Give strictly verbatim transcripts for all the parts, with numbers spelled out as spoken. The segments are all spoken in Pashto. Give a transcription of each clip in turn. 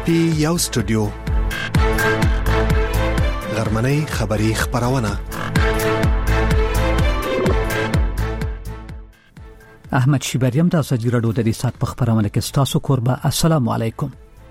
پی یو سټوډیو غرمنۍ خبری خبرونه. احمد شیبریم د ازادي راډیو د ریسات په خبرونه کې ستاسو قربا. السلام علیکم.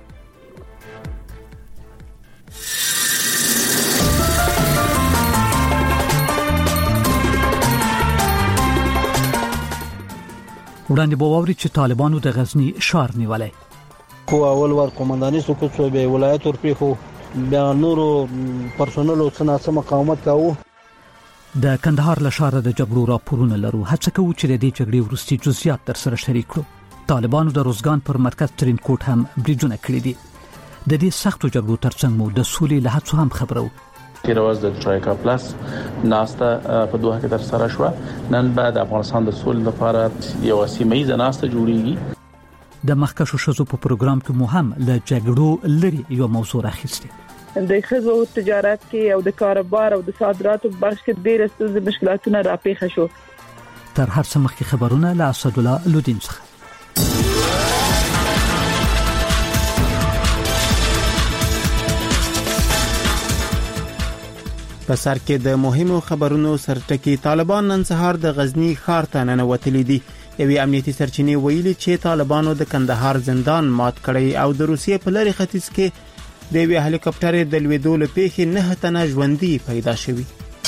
وړاندې بووري چې طالبانو د غزنی ښار نیولای. کو اول ور قومنداني سو کو څو به ولایت ورپی خو بیا نورو پرسونل څنا سم مقاومت کاوه. د کندهار له ښار د جګړو راپورونه لرو. هڅه کوو چې د دې جګړې وروستي جزئیات در سره شریک کړو. طالبانو د روزګان پر مرکز ترين کوټ هم بریډونه کړی دي. د دې سختو جګړو ترڅنګ مو د سولې له هڅو هم خبرو. تیرواز د ټرایکا پلس ناستا په دوه کې تر سره شو. نن بعد افغانستان د سولې لپاره یو سیمه ییزه ناستا جوړیږي. د مخکښو شذو په پروګرام کې مهم له جګړو لري یو موضوع راخیسته. د خزو تجارت کې او د کاروبار او د صادراتو په برخه کې ډېر ستونزې مشکلاتونه راپېښ شو. تر هر څه مخکې خبرونه له اسد الله لودین څخه. په سر کې د مهمو خبرونو سرټکی. طالبان نن سهار د غزنی ښار ته ننوتلي دي. یوې امنیتي سرچینې ویلي چې طالبانو د کندهار زندان مات کړی او د روسیې په لری ختیځ کې د وی هلیکاپټر د لویدو له پیښې نه تنه ژوندۍ پیدا شوی.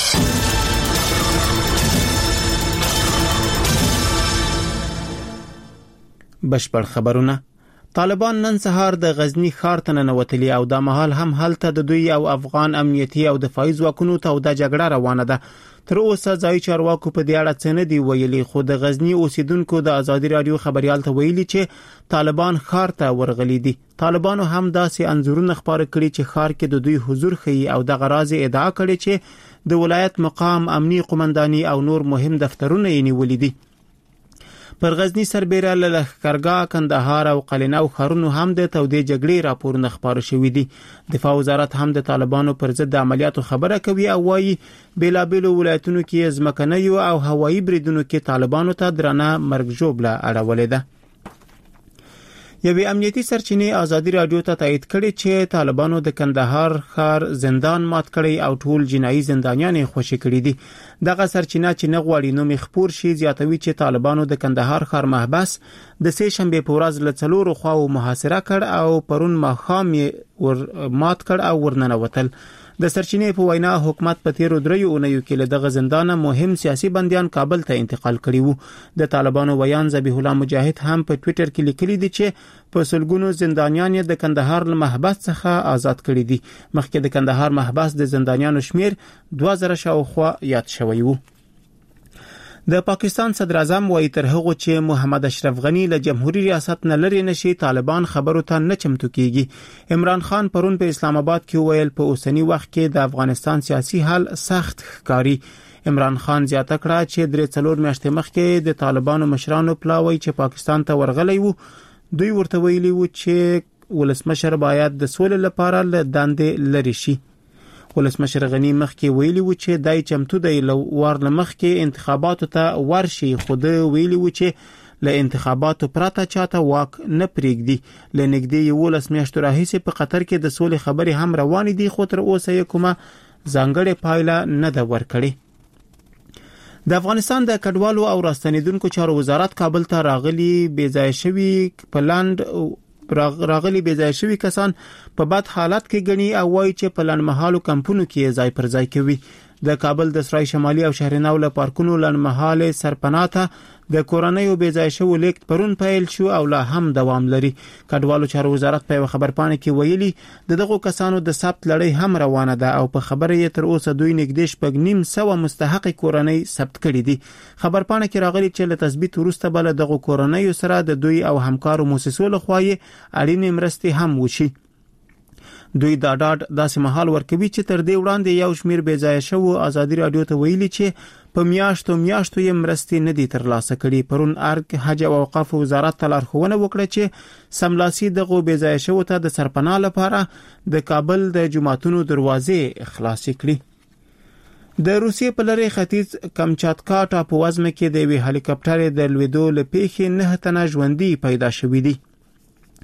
بشپړ خبرونه. طالبان نن سهار د غزنی ښار ته ننوتلي او د مهال هم هلته د دوی او افغان امنیتي او دفاعي ځواکونو ته د جګړه روانه ده. تر اوسه ځای چارواکو په دې اړه څه نه دی ویلي، خو د غزنی اوسیدونکو د ازادي رادیو خبريال ته ویلي چې طالبان ښار ته ورغلي دي. طالبانو هم داسې انځورونه خبره کړي چې ښار کې د دوی حضور ښیي او د غراض ادعا کړي چې د ولایت مقام، امنیي قومنداني او نور مهم دفترونه یې نیولي دي. پر غزنی سربېره له لښکرګاه، کندهار او قلینو ښارونو هم د تودې جګړې راپورونه خبرو شوې دي. دفاع وزارت هم د طالبانو پر ضد د عملیاتو خبره کوي او وايي بیلابېلو ولایتونو کې ځمکني او هوایي بریدونو کې طالبانو ته درنه مرګ ژوبله اړولې ده. یوې امنیتي سرچینې ازادي رادیو ته تایید کړي چې طالبانو د کندهار ښار زندان مات کړی او ټول جنایي زندانیان خوشي کړي دي. دغه سرچینه چې نه غواړي نوم خپور شي زیاتوي چې طالبانو د کندهار ښار محبس د سه شنبه په ورځ له څلورو خواو محاصره کړ او پرون ماښام ور مات کړ او ورننوتل. د سرچینې په وینا حکومت په تیرو دریو اونیو کې له دغه زندان مهم سیاسي بنديان کابل ته انتقال کړي وو. د طالبانو ویان ذبیح الله مجاهد هم په ټوئیټر کې لیکلي دي چې په سلګونو زندانیان د کندهار له محبس څخه آزاد کړي دي. مخکې د کندهار محبس د زندانیانو شمیر دوه زره شاوخوا یاد شوی وو. د پاکستان صدر اعظم وایي تر هغه چې محمد اشرف غنی له جمهوریت ریاست نه لري نشي طالبان خبرو ته نه چمتو کیږي. عمران خان پرون په اسلام آباد کې ویل په اوسنی وخت کې د افغانستان سیاسي حال سخت ښکاری. عمران خان زیاته کړه چې درې څلور میاشتې مخکې د طالبانو مشرانو پلاوي چې پاکستان ته ورغلي وو. دوی ورته ویلي وو چې ولسمشر باید د سولې لپاره له دندې لري شي. ولسمشر غنی مخکې ویلي و چې دای چمتو دی لو وار لمخکې انتخاباتو ته ورشي. خود ویلي و چې له انتخاباتو پرته چاته واک نه پریږدي. لنګدې یو ولس میاشتو راهیسې په قطر کې د سولې خبرې هم روانې دي خو تر اوسه یې کومه ځانګړې پایله نه ده ورکړې. د افغانستان د کډوالو او راستنیدونکو چارو وزارت کابل ته راغلي بې ځای شوي پلاند راغلي بې ځای شوي کسان په بد حالت کې غني او وایي چې په لنمحالو کمپونو کې ځای پر ځای کوي. د کابل د سرای شمالي او شهرناو له پارکونو لنمحاله سرپناته د کورونیو بې ځای شو لیک پرون پیل شو او لا هم دوام لري. کډوالو چارو وزارت په خبر پاڼه کې ویلي دغه کسانو د ثبت لړۍ هم روانه ده او په خبره یې تر اوسه دوی نږدې شپږ نیم سو مستحق کورنۍ ثبت کړي دي. خبر پاڼه کې راغلي چې له تثبیت وروسته بل دغه کورنۍ سره د دوی او همکارو مؤسسو لخوا اړینې مرستې هم وشي. دوی دا ډاډ داسې محل ورکوي چې تر دې وړاندې یو شمیر بې ځای شو ازادي رادیو ته ویلي چې په میاشتو میاشتو یې مرستې نه دي ترلاسه کړي. پرون ارګ حج او اوقاف وزارت لارښوونه وکړه چې سملاسي دغه بې ځای شو ته د سرپناه لپاره د کابل د جمعتونو دروازې خلاص کړي. د روسیې په لری ختیځ کمچاتکا ټاپووزمه کې د وی هلیکاپټر د لویدو له پیښې نه تنه ژوندۍ پیدا شوې دي.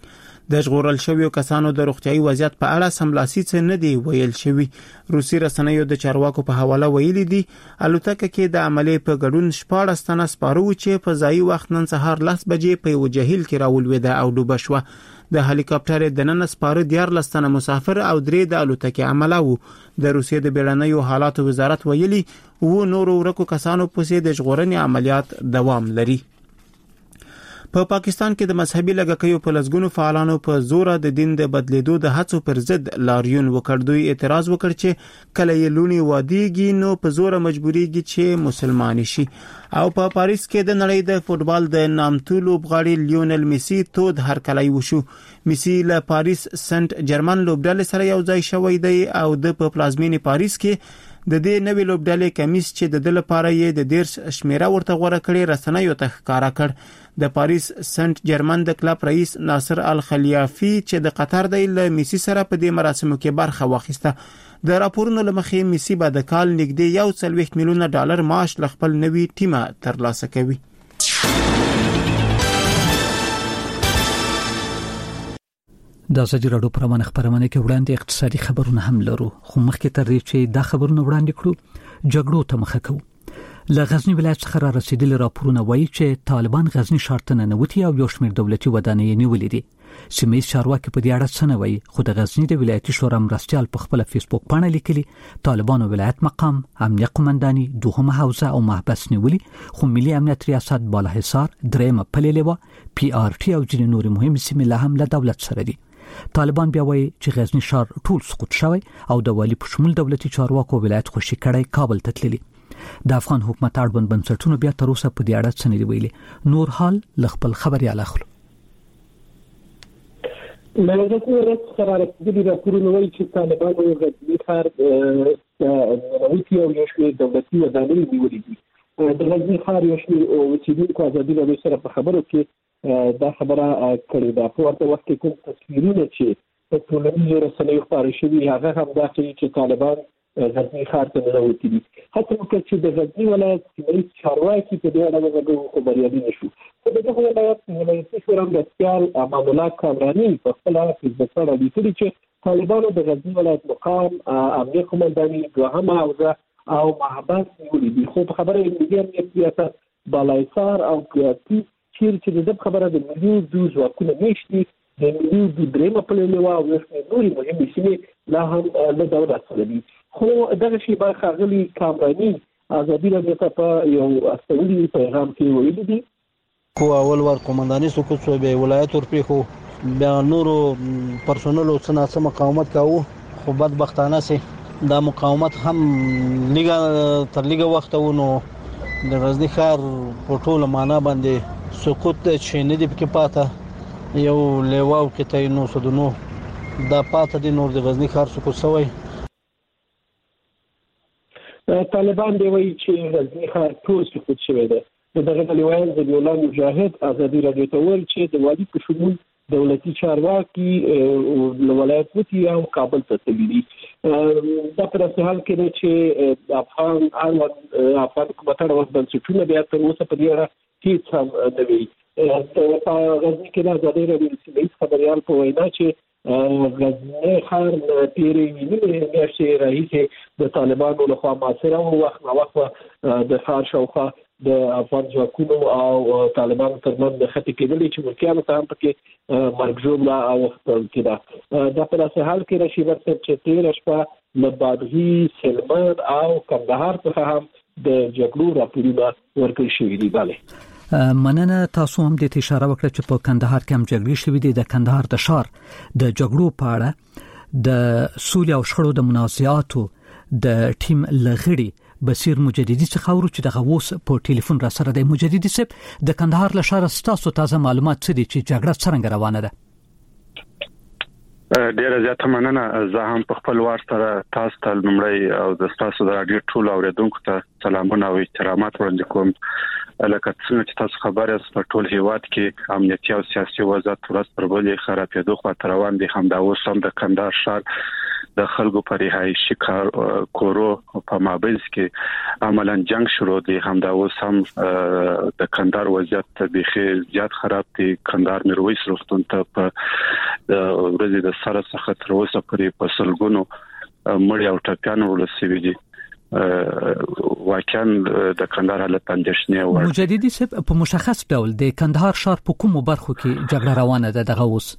د ژغورل شویو کسانو د روغتيایي وضعیت په اړه سملاسي څه نه دی ویل شوی. روسي رسنیو د چارواکو په حواله ویلي دي الوتکه کې د عملې په ګډون شپږ تنه سپارو چې په ځایي وخت نن سهار لس بجې په یو جهیل کې راولويده او ډوبه شوه. د هلیکاپټر د نن سپاره دیار لستنه مسافر او درې د الوتکې عمله وو. د روسیې د بیړنیو حالاتو وزارت ویلي وو نورو ورکو کسانو پسې د ژغورنې عملیات دوام لري. په پا پاکستان کې د مذهبي لږکیو په لسګونو فعالانو په زور د دین د بدلیدو د هڅو پر ضد لاریون وکړ. دوی اعتراض وکړ چې کله یې لونی واديږي نو په زور مجبوريږي چې مسلمان شي. او په پا پاریس کې د نړۍ د فوتبال د نامتو لوبغاړي لیونل میسی تود هرکلی وشو. میسی له پاریس سنت جرمن لوبډلې سره یو ځای شوی دی او د په پلازمینې پاریس کې د دې نوې لوبډلې کمیس چې د دل لپاره یې د دیرش شمیره ورته غوړه کړې رسنیو ته ښکارا کړ. د پاریس سنت جرمن د کلب رئیس ناصر الخلیافي چې د قطر د ل میسی سره په دې مراسمو کې برخه واخیسته. د راپورونو لمخې میسی به د کال نږدې یو سلويخت میلیونه ډالر معاش ل خپل نوي ټیمه ترلاسه کوي. د ازادي راډیو پروانه خبرونه کې وړاندې اقتصادي خبرونه هم لرو خو مخکې تر دې چې دا خبرونه وړاندې کړو جګړو ته مخه کوو. له غزنی ولایت څخه را رسیدلي راپورونه وایي چې طالبان غزنی ښار ته ننوتي او یو شمېر دولتي ودانۍ نیولې دي. سیمه چارواکي په دې اړه څه نه وایي خو د غزنی د ولایتي شورا مرستيال په خپل فیسبوک باندې لیکلي طالبانو ولایت مقام امنیه قومنداني دوهمه حوزه او محبس نیولې خو ملي امنیت ریاست بالاحصار درېمه پليلوه پی آر ټي او ځینې نور مهم سیمې له هم له دولت سره دي. طالبان بیا وایي چې غزنی ښار ټول سقوط شوی او د والی په شمول دولتي چارواکو ولایت خوشي کړي کابل ته تللي. د افغان حکومت اړوند بنسټونو بیا تر اوسه په دې اړه څه نه دی ویلي. نور حال ل خپل خبريال اخلو. ملګرو ورځ قرار دي راپورونه وایي چې طالبان د غزنی ښار د روسي او یو شمېر دولتي ودانۍ نیولې دي. د غزنی ښار یو شمېر اوسیدونکو ازادي راډیو سره په خبرو کې دا خبره کړې ده. په ورته وخت کې کوم تصویرونه چې په ټولنیزو رسنیو خپاره شوي هغه هم دا کوي چې طالبان غزنی ښار ته ننوتي دي. حتی وکړه چې د غزنی ولایت سیمه چارواکي په دې اړه وغږېږي خو بریالي نشو. په دغه ولایت ولایتي شورا مرستیال امان الله کامراني په خپل فیسبوک باندې لیکلي چې طالبانو د غزنی ولایت مقام امنیه قومنداني دوهمه حوزه او محبس نیولې دي. خو په خبره یې ملي امنیت ریاست بالاحصار او قیادتي چې د خبره د ملي دوز واکونه نشته د ملي د درېمه پليلوه او نورې مهمې سیمې لا هم له دولت سره دي. خو دغه شی برخه غلي کامراني ازادي راډیو ته په یو استولی پیغام کې ویلي دي کو اول ور قومنداني سکوت شو به ولایت ورپری خو بیا نورو پرسونل او څنګه مقاومت کاوه خو بدبختانه سي دا مقاومت هم لګا تر لګا وخت ونه د غزنی ښار په ټوله معنا باندې سقوط چې نه دی پکې پاته یو لیواو کې ته نو سدنو دا پاته د نور د غزنی ښار سقوط شوی. طالبان دی وایي چې غزنی ښار ټول سقوط شوی دی. دغه لیوان د الله مجاهد ازادي راډیو ته ویل چې د والی په شمول دولتي چارواکي له ولایت وتی او کابل ته تللي دي. دا پر اساس حال کې چې افغان اړوند افغان حکومت اړوند بنسټونه بیا تر اوسه په دې اړه هیڅ هم نه وی. په غزنی کې د ازادي راډیو سیمه خبريال په وینا چې غزنی ښار تیرې ویني میاشتې راهیسې د طالبانو لخوا محاصره او وخت نو وخت د ښار شاوخوا د افغان ځواکونو او طالبانو ترمنځ د خطي کېدلې چې ملکیانو ته هم پکې مرګ ژوبله اوښتل کېده. دا په داسې حال کې راشي ورته چې تېره شپه له بادغي سلمان او کندهار څخه هم د جګړو راپورونه ورکړل شوي دي. بله مننه. تاسو هم د اشاره وکړه چې په کندهار کې هم جګړې شوې دي. د کندهار د ښار د جګړو په اړه د سولې او شخړو د منازعاتو د ټیم لغړي بصیر مجددي څخه ورو چې دغه اوس په ټلیفون را سره د مجددي صاحب د کندهار له ښار ستاسو تازه معلومات څه دي چې جګړه څنګه روانه ده؟ ډیره زیاته مننه. زه هم په خپل وار سره تاسو ته لمړی او د تاسو د راډیو ټول اوریدونکو ته سلامونه او احترامات وړاندې کوم. لکه څنګه چې تاسو خبر یاست په ټول هیواد کې امنیتي او سیاسي وضعیت ورځ تر بلې خرابېدو خواته روان دي. همدا اوس هم د کندهار ښار د خلکو په رهایشي کورو په مابینځ کې عملاً جنگ شروع دي. همدا اوس هم د کندهار وضعیت بيخي زیات خراب دي. کندهار میرویس روغتون ته په ورځې د سره څخه تر اوسه پورې په سلګونو مړی او ټپيان ورسېږي دي. واقعا د کندهار حالت اندېښنې وړ. مجددي صاحب په مشخص ډول د کندهار ښار په کومو برخو کې جګړه روانه ده دغه اوس؟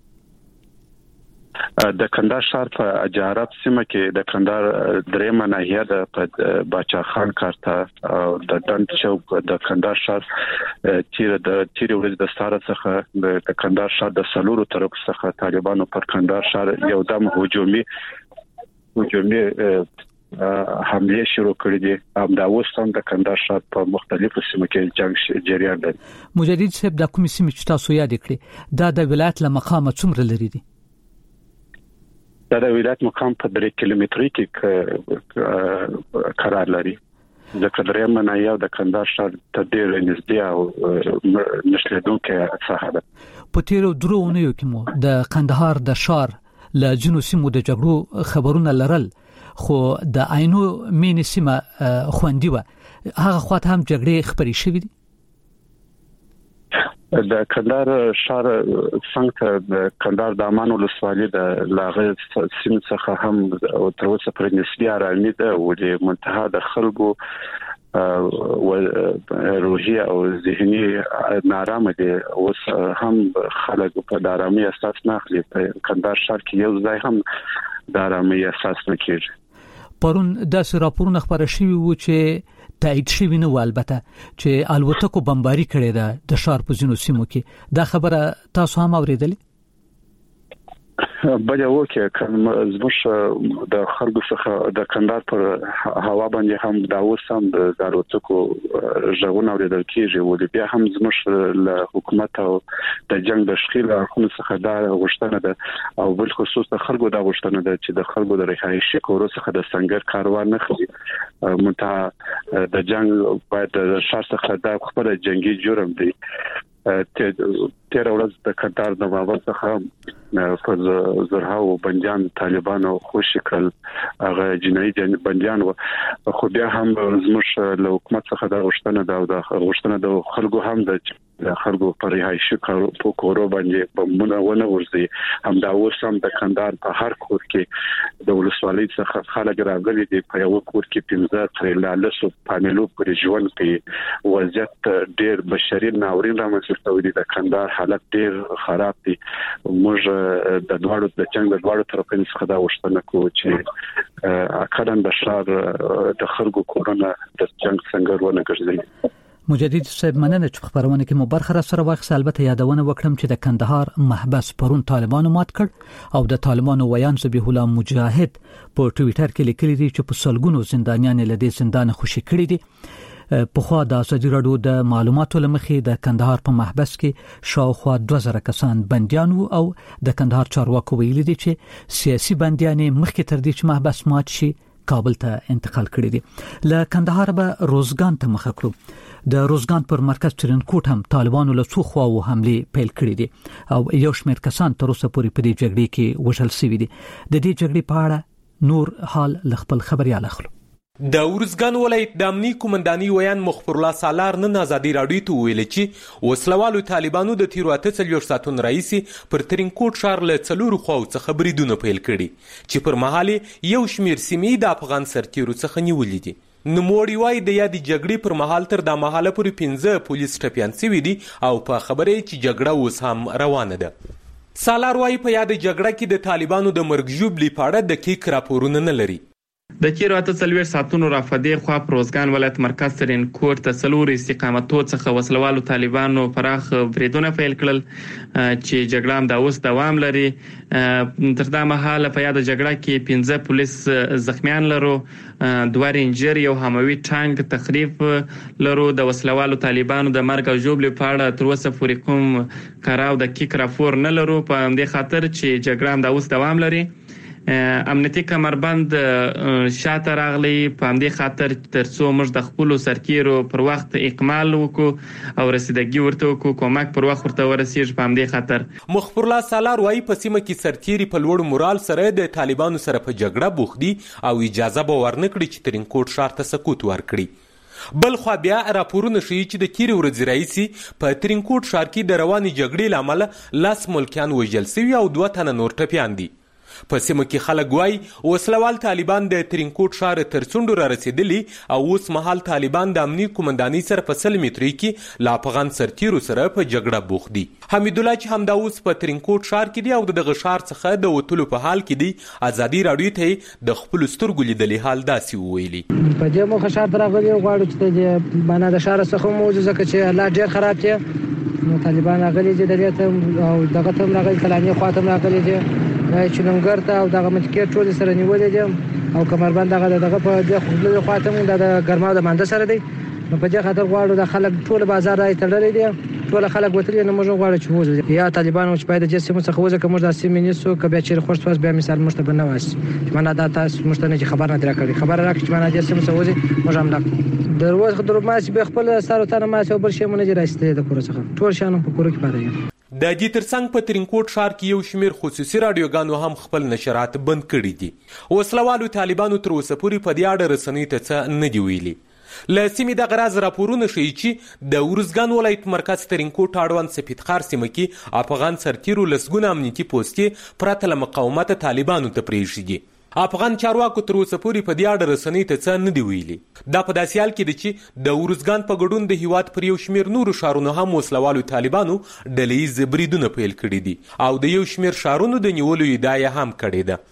د کندهار ښار په اجارات سیمه کې د کندهار درېمه ناحیه د په باچا خان کارته او د ډنډ چوک د کندهار ښار چې د تیر ورځ د ستاره څخه د کندهار ښار د سلورو طرف څخه طالبانو پر کندهار ښار یو دم هجومي هجومي حمله شروع کړې دي. هم دا اوس هم د کندهار ښار په مختلفو سیمو کې جنگ جریان دی. مجدد صاحب د کومې سیمې چې تاسو یاد کړې دا د ولایت له مقامه څومره لري دي؟ دا د ولایت مقام په درې کیلومتري کې قرار لري. ځکه درېمه ناحیه د کندهار ښار ته ډېر نږدې او نښلېدونکې ساحه ده. په تیرو درو اونیو کې مو د کندهار د ښار له جنو سیمو د جګړو خبرونه لرل، خو د عینو مینې سیمه خوندي و، هغه خواته هم جګړې خبرې شوې دي. د کندهار ښار څنګه د کندهار د امان ولسوالۍ د لاغې سیمې څخه هم تر اوسه پرې نسبي آرامي ده او د منتها د خلکو روحي او ذهني نارامه دي. اوس هم خلک په آرامي اساس نه اخلي. په کندهار ښار کې یو ځای هم د آرامي اساس نه کېږي. پرون داسې راپورونه خبره شوي وو چې تایید شوی نه و، البته چې الوتکو بمباري کړې ده د ښار په ځینو سیمو کې. دا خبره تاسو هم اوریدلې؟ بل یو کې زموږ د خلکو څخه د کندهار پر هوا باندې هم دا اوس هم د الوتکو ژغورنه اوریدل کېږي او بیا هم زموږ له حکومت او د جنگ د شخیل اړخونو څخه دا غوښتنه ده او بل خصوص د خلکو دا غوښتنه ده چې د خلکو د رهایشي کورو څخه د سنگر کاروان نه خلي. منتها د جنگ باید د ښار څخه دا خپل جنگي جرم دی. تیر ورځ د کندهار د مابل څخه پر زرهاو بنديان طالبانو خوشی کړل، هغه جنایي بنديان و، خو بیا هم زموږ له حکومت څخه دا غوښتنه ده او د غوښتنه د خلکو هم د خلکو پر رهایشي کورو باندې بمونه ونه ورځي. هم دا اوس هم د کندهار په هر کور کې د ولسوالۍ څخه خلک راغلي دي. په یو کور کې پنځه تر لاسو پانلو پر ژوند کې وضعیت ډېر بشري ناورین رامنځته شوی دی. د کندهار حالت ډېر خراب دی. موږ د دوړو د جنگ د دوړو طرفونو څخه دا غوښتنه کوو چې اکرن د ښار د خلکو کورونه د جنگ څنګه ونه ګرځي. مجدد صاحب مننه چې خبرونه کې مو برخه را سره واخیسته. البته یادونه وکړم چې د کندهار محبس پرون طالبانو مات کړ او د طالبانو ویان ذبیح الله مجاهد په ټوئیټر کې لیکلي دي چې په سلګونو زندانیان له دې زندان خوشي کړي دي. په خوا د ازادي راډیو د معلوماتو لمخې د کندهار په محبس کې شاوخوا دوه زره کسان بنديان وو او د کندهار چارواکو ویلي دي چې سیاسي بنديان مخکې تر دې چې محبس مات شي کابل ته انتقال کړي دي. له کندهار به روزګان ته مخ کړو. د روزګان پر مرکز ترینکوټ هم طالبانو له څو خواو حمله پیل کړې دي او یو شمېر کسان تر اوسه پورې په دې جګړې کې وژل شوي دي. د دې جګړې په اړه نور حال ل خپل خبريال اخلو. د ورزګان ولایت د امنی کومنداني ویان مخبر الله سالار نن ازادي راډیو ته ویل چې وسلوالو طالبانو د تیرو اته څلور ساعتونو رئیسي پر ترینکوټ ښار له څلورو خواو څخه بریدونه پیل کړي چې پر مهال یو شمیر سیمې د افغان سرتیرو څخه نیولې دي. نوموړي وايي د یادې جګړې پر مهال تر د مهاله پورې پنځه پولیس ټپیان شوي دي او په خبره چې جګړه اوس هم روانه ده. سالار وايي په یادې جګړه کې د طالبانو د مرګ ژوبلې په اړه دقیق راپورونه نه لري. د تیرو اته څلوېښت ساعتونو رافدې خوا پر روزګان ولایت مرکز ترینکوټ ته څلور استقامتو څخه وسلوالو طالبانو پراخ بریدونه پیل کړل چې جګړه هم دا اوس دوام لري. تر دا مهاله په یاد جګړه کې پنځه پولیس زخمیان لرو، دوه رینجر، یو هموي ټانک تخریب لرو. د وسلوالو طالبانو د مرګ او ژوبلې په اړه تر اوسه پورې کوم کراو د کیک راپور نه لرو، په همدې خاطر چې جګړه هم دا اوس دوام لري. امنیتي کمربند شاته راغلی، په همدې خاطر ترڅو موږ د خپل سرتیرو پر وخت اکمال وکړو او رسیدګي ورته وکړو، کومک پر وخت ورته ورسیږي. په همدې خاطر مخبر الله سالار وايي په سیمه کې سرتیري په لوړ مورال سره د طالبانو سره په جګړه بوخت دي او اجازه به ورنکړي چې ترینکوټ ښار ته سقوط ورکړي. بل خو بیا راپورونه ښیي چې د تیرې ورځې راهیسې په ترینکوټ ښار کې د روانې جګړې له امله لاس ملکیان وژل سوي او دوه تنه نور ټپیان دي. په سیمه کې خلک وایي وسلوال طالبان د ترینکوټ ښار تر څنډو را رسېدلي او اوس مهال طالبان د امني قومندانۍ سره په سل مترۍ کې له افغان سرتیرو سره په جګړه بوخت دي. حمیدالله چې همدا اوس په ترینکوټ ښار کې دی او د دغه ښار څخه د وتلو په حال کې دی، ازادي راډیو ته د خپلو سترګو لیدلي حال داسې وویلي. په دې موخه ښار ته راغلي غواړو چې د معنا د ښار څخه موجود ځکه چې حالات ډېر خراب دي. نو طالبان راغلي دي دغه ته او دغه ته راغلي کلاني خواته راغلي دي چې ننګر ته او دغه متکې ټول سره نیولې دي او کمربند دغه دغه په دې خپل خواته مونږ د ګرما د مانده سره دی. نو په دې خاطر غواړو د خلک ټول بازار راځي تړلې دي، ټول خلک وتلي نه موږ غواړو چې وځو یا طالبان چې باید د جسم څخه وځي کوم د سیمې نیسو کبه چې خوښ واس بیا مثال مشته بنواس چې معنا دا تاسو مشته نه خبر نه درکړي خبر راکړي چې معنا جسم څخه وځي موږ هم نه دروازه خضر ما چې به خپل سره تنه ما چې بل شي مونږ راځي د کور څخه ټول شانو په کور کې پاره. د دې ترڅنګ په ترینکوټ ښار کې یو شمیر خصوصي رادیوګانو هم خپل نشرات بند کړي دي. وسلوالو طالبانو تر اوسه پورې په دې اړه رسنیو ته څه نه دي ویلي. له سیمې دغه راز راپورونه ښیي چې د ارزګان ولایت مرکز ترینکوټ اړوند سپیدخار سیمه کې افغان سرتیرو لسګونه امنیتي پوستې پرته له مقاومته طالبانو ته پرېښي دي. افغان چارواکو تر اوسه پورې په دې اړه رسنیو ته څه نه دي ویلي. دا په داسې حال کې دی چې د ارزګان په ګډون د هیواد پر یو شمیر نورو ښارونو هم وسلوالو طالبانو ډلهییز بریدونه پیل کړي دي او د یو شمیر ښارونو د نیولو ادعا یې هم کړې ده.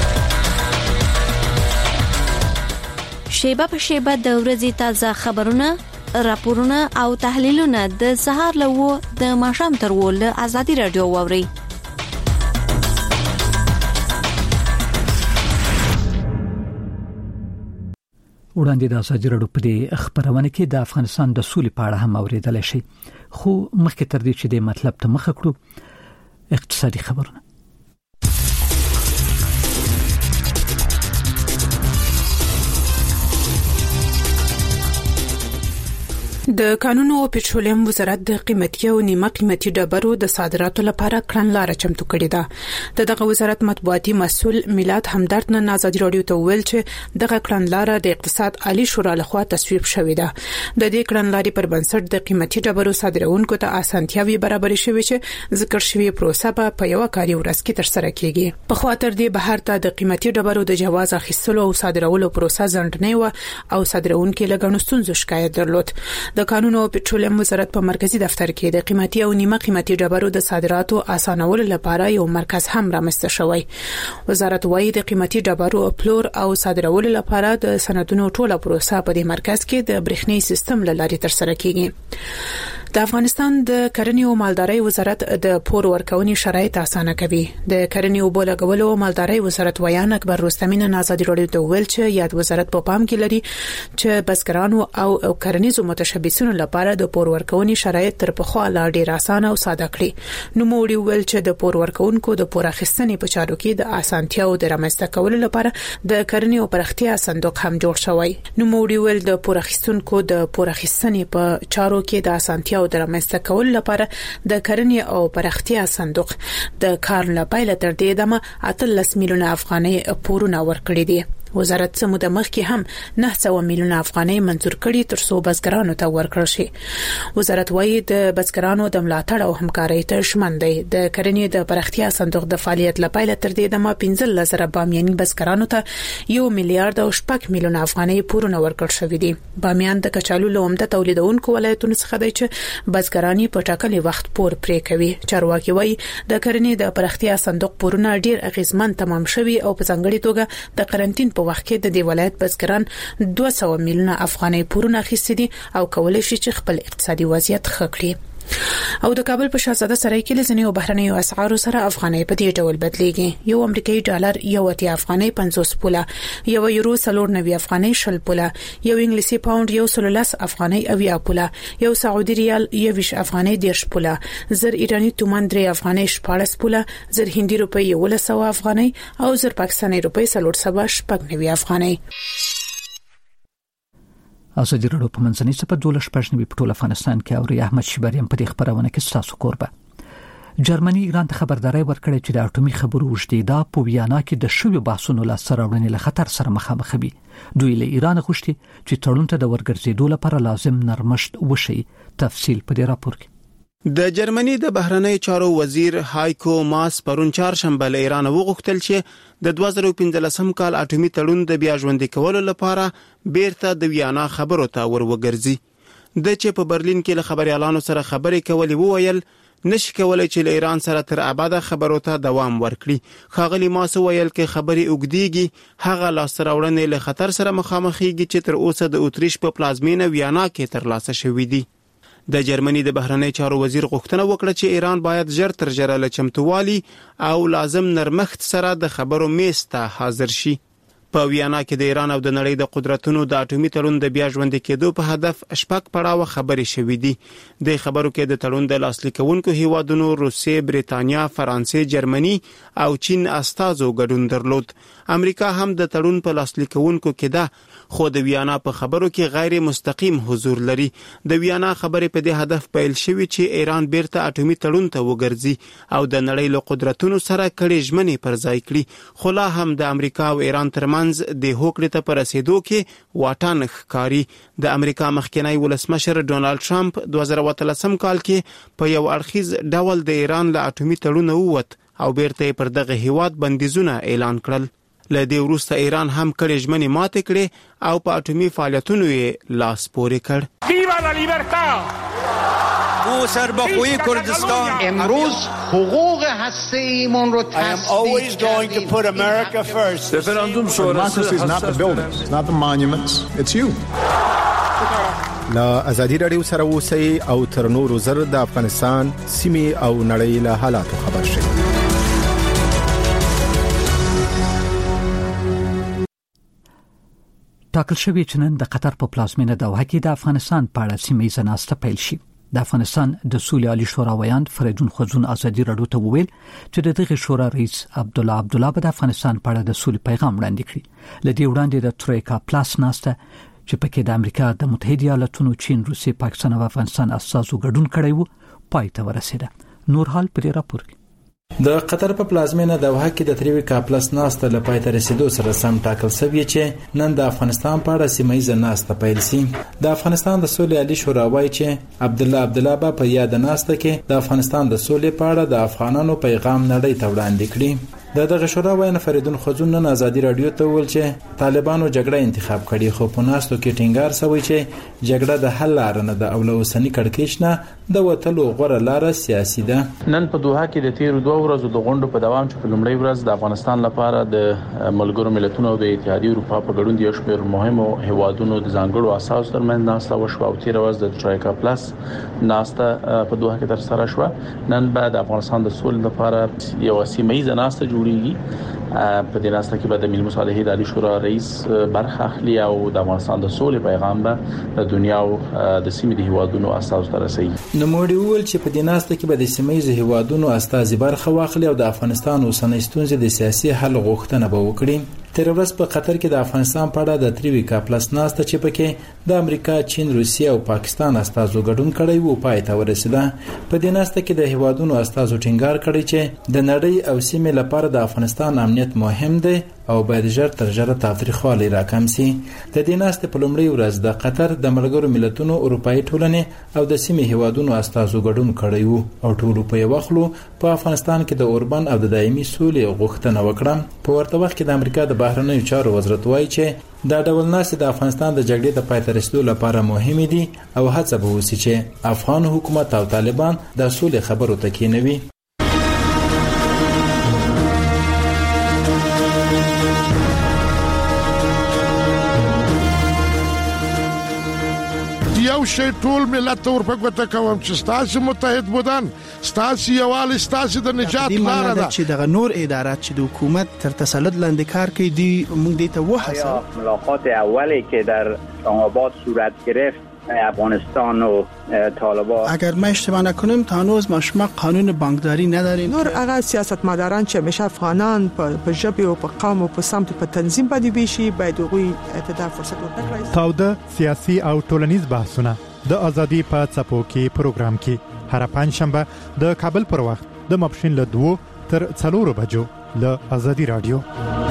شیبه په شیبه د ورځې تازه خبرونه، راپورونه او تحلیلونه د سهار له و د ماښام تر و له ازادي راډیو واورئ. وړاندې د ازادي راډیو په دې خبرونه کې د افغانستان د سولې په اړه هم اوریدل شي، خو مخکې تر دې چې د مطلب ته مخه کړو اقتصادي خبرونه. د قانون او پټرولیم وزارت د قیمتي او نیمه قیمتي ډبرو د صادراتو لپاره کړنلاره چمتو کړې ده. دغه وزارت مطبوعاتي مسؤل میلاد همدرد نن ازادي راډیو ته ویل چې دغه کړنلاره د اقتصاد عالی شورا لخوا تصویب شوې ده. د دې کړنلارې پر بنسټ د قیمتي ډبرو صادرونکو ته اسانتیاوي برابرې شوې چې ذکر شوی پروسه په یو کاري ورځ کې تر سره کیږي. په خاطر دې بهر ته د قیمتي ډبرو د جواز اخیستلو او صادرولو پروسه ځنډنې و او صادرونکو لګڼو ستونزو شکایت درلود. د قانون او پټرولیم وزارت په مرکزی دفتر کې د قیمتي او نیمه قیمتي ډبرو د صادراتو اسانولو لپاره یو مرکز هم رامنځته شوی. وزارت وايي د قیمتي ډبرو پلور او صادرولو لپاره د سندونو ټوله پروسه په دې مرکز کې د برېښنیي سیستم لارې تر سره کیږي. د افغانستان د کرنې او مالدارۍ وزارت د پور ورکونې شرایط اسانه کوي. د کرنې او بولګولو او مالدارۍ وزارت ویان اکبر رستمی نن ازادي راډیو ته ویل چې یاد وزارت په پام کې لري چې بزګرانو او کرنیزو متشبثینو لپاره د پور ورکونې شرایط تر پخوا لا ډیر اسانه او ساده کړي. نو موړي ویل چې د پور ورکونکو د پور اخیستنې په چارو کې د اسانتیاو د رامنځته کولو لپاره د کرنې او پرختیا صندوق هم جوړ شوی. نو موړي ویل د پور اخیستونکو د پور اخیستنې په چارو کې د اسانتیاو د رامنځته کولو لپاره د کرنې او پرختیا صندوق د کار لپاره تر دې دمه اتلس میلیونه افغانۍ پورونه ورکړي دي. وزارت سموده مخکې هم نه سوه میلیونه افغانۍ منزور کړي تر څو بزګرانو ته ورکړل شي. وزارت وايي د بزګرانو د ملاتړ او همکارۍ ته ژمن دی. د کرنې د پرختیا صندوق د فعالیت لپاره تر دې دمه پنځه لسره بامیاني بزګرانو ته یو میلیارډ او شپږ میلیونه افغانۍ پورونه ورکړل شوې دي. بامیان د کچالو لومده تولیدونکو ولایتونو څخه دی چې بزګرانی په ټاکلي وخت پور پرې کوي. چارواکي وايي د کرنې د پرختیا صندوق پورونه ډیر اغیزمن تمام شوي او په ځانګړي توګه د قرنټین په وخت کې د دې ولایت بزګران دوه سوه میلیونه افغانۍ پورونه اخیستي دي او کولای شي چې خپل اقتصادي وضعیت ښه کړي. او د کابل په شاهزاده سرای کې لزنی او بهرنیو اسعارو سره افغانۍ په دې ډول بدلیږي. یو امریکایي ډالر یو اتیا افغانۍ پنځوس پوله، یو یورو څلور نوي افغانۍ شل پوله، یو انګلیسي پاوند یو سل لس افغانۍ اویا پوله، یو سعودي ریال یویش افغانۍ دیرش پوله، زر ایرانی تومان درې افغانۍ شپاړس پوله، زر هندي روپۍ یو لسو افغانۍ او زر پاکستاني روپۍ څلور سوه شپږ نوي افغانۍ. ازادي راډیو په منځنۍ صفه دولس پښنوي په ټول افغانستان کې او ری احمد شبریم په دې خبرونه کې تاسو کوربه. جرمني ایران ته خبرداري ورکړې چې د اټومي خبرو وشتیدا په ویانا کې د شوی بحثونو لا سره وړاندې له خطر سره مخامخ وي. دوی له ایران غوښتي چې تړون ته د ورګرځېدو لپاره لازم نرمښت وشي. تفصیل په دې راپور کې. د جرمني د بهرنی چارو وزیر هایکو ماس پرون چهارشنبه له ایران وغوښتل چې د دوه زره پنځلسم کال اټومي تړون د بیا ژوندۍ کولو لپاره بیرته د ویانا خبرو ته وروګرځي. د چې په برلین کې له خبريالانو سره خبرې کولې وویل نشي کولای چې له ایران سره تر ابده خبرو ته دوام ورکړي. خاغلی ماس ویل کې خبرې اوګديږي هغه لاسراوړنې له خطر سره مخامخېږي چې تر اوسه د اتریش په پلازمینه ویانا کې ترلاسه شوې دي. د جرمني د بهرنی چارو وزیر غوښتنه وکړه چې ایران باید ژر تر ژره له چمتووالي او لازم نرمښت سره د خبرو میز ته حاضر شي. په ویانا کې د ایران او د نړۍ د قدرتونو د اټومي تړون د بیا ژوندۍ کېدو په هدف شپږ پړاوه خبرې شوې دي. د خبرو کې د تړون د لاسلیک کوونکو هیوادونو روسیې، بریتانیا، فرانسې، جرمني او چین استازو ګډون درلود. امریکا هم د تړون په لاسلیک کوونکو کې ده، خو د ویانا په خبرو کې غیر مستقیم حضور لري. د ویانا خبرې په دې هدف پیل شوې چې ایران بیرته اټومي تړون ته وګرځي او د نړۍ له قدرتونو سره کړي ژمنې پر ځای کړي. خو لا هم د امریکا او ایران ترمنځ د هوکړې ته پر رسیدو کې واټن ښکاري. د امریکا مخکنی ولسمشر ډونالد ټرمپ دوه زره اتلسم کال کې په یو اړخیز ډول د ایران له اټومي تړون ووت او بیرته پر دغه هیواد بندیزونه اعلان کړل. له دې وروسته ایران هم کړي ژمنې ماتې کړې او په اټومي فعالیتونو یې لاس پورې کړ. ویوا لا لیبرتا! او سربخوی کردستان امروز حقوق هسته‌ایمون رو تصدیق کردیم. رفراندوم شورای is not the buildings, it's not the monuments, it's you. لا ازادي رادیو سره اوسئ او تر نورو زر د افغانستان سیمې او نړۍ له حالاتو خبر شئ. ټاکل شوی چې نن د قطر په پلازمینه دوحه کې د افغانستان په اړه سیمه ناسته پیل شي. د افغانستان د سولې عالی شورا ویاند فریدون خوځون ازادي رادیو ته وویل چې د دغه شورا رئیس عبد الله عبد الله د افغانستان په اړه د سولې پیغام وړاندې کړی. لدی وړاندې د تریکا پلاس ناسته چې پکې د امریکا د متحده ایالاتونو، چین، روسیې، پاکستان او افغانستان اساسو ګډون کړی وو پای ته ورسېده. نور حال په راپور کې. د قطر په پلازمینه دوحه کې د تریویکا پلاس ناسته له پای ته رسیدو سره سم ټاکل شوی چې نن د افغانستان په اړه سیمه ییزه ناسته پیل شي. د افغانستان د سولې عالی شورا وایي چې عبد الله عبد الله په یاد ناسته کې د افغانستان د سولې په اړه د افغانانو پیغام نړۍ ته وړاندې کړي. د دغه شورا ویاند فریدون خوځون نن ازادي رادیو ته ویل چې طالبانو جګړه انتخاب کړي، خو په ناستو کې ټینګار شوی چې جګړه د حل لار نه ده او له اوسنی کړکېچ نه د وټلو غوړه لار سیاسي ده. نن په دوحه کې د تیر دوه ورځو د غونډو په دوام چې په لومړۍ ورځ د افغانستان لپاره د ملګرو ملتونو او د اتحادیې اروپا په ګډون د یو شمېر مهمو هیوادونو د ځانګړو اساسو ترمنځ ناسته وشوه او تیر ورځ د تریکا پلاس ناسته په دوحه کې تر سره شوه. نن بعد افغانستان د سولې لپاره یو سیمه ییزه ناسته جوړیږي. په دې ناسته کې به د ملي مصالحې د عالی شورا رئیس برخه اخلي او د افغانستان د سولې پیغام به د دنیا او د سیمې د هیوادونو اساسو ته رسوي. نو موږ ویل چې په دې ناسته کې به د سیمې ییزو هیوادونو استازي برخه واخلي او د افغانستان اوسنۍ ستونزې د سیاسي حل غوښتنه به وکړي. تیر ورځ په قطر کې د افغانستان په اړه د تریویکا پلاس ناسته چې پکې د امریکا، چین، روسیې او پاکستان استازو ګډون کړی وو پای ته ورسېده. په دې ناسته کې د هیوادونو استازو ټینګار کړی چې د نړۍ او سیمې لپاره د افغانستان امنیت مهم دی او باید ژر تر ژره تاوتریخوالی راکم شي. د دې ناستې په لومړۍ ورځ د قطر د ملګرو ملتونو، اروپایي ټولنې او د سیمې هیوادونو استازو ګډون کړی وو او ټولو په یو خلو په افغانستان کې د اوربان او د دایمي سولې غوښتنه وکړه. په ورته وخت کې د امریکا د بهرنیو چارو وزارت وایي چې دا ډول ناستې د افغانستان د جګړې د پای ته رسیدو لپاره مهمې دي او هڅه به وشي چې افغان حکومت او طالبان د سولې خبرو ته کېنوي. یو شی ټول ملت ور په ګوته کوم چې ستاسو متحد بودن، ستاسو یوال، ستاسو د نجات لار ده. چې دغه نور ادارات چې د حکومت تر تسلط لاندې کار کوي دی موږ دې ته وحسه. ملاقات اولی که در اسلام‌آباد صورت گرفت افغانستان و طالبان، اگر ما اشتباه نکنیم تا هنوز ما شما قانون بانکداری نداریم. نور هغه سیاستمداران چې همیشه افغانان په ژبه او په قوم او په سمت په تنظیم باندې بيشي باید غوي اتدا فرصت ورکړي. تاوده سیاسي او ټولنیز بحثونه د ازادي په څپو کې پروګرام کې هر پنځ شنبه د کابل پر وخت د ماپښین له دوو تر څلورو بجو له ازادي رادیو.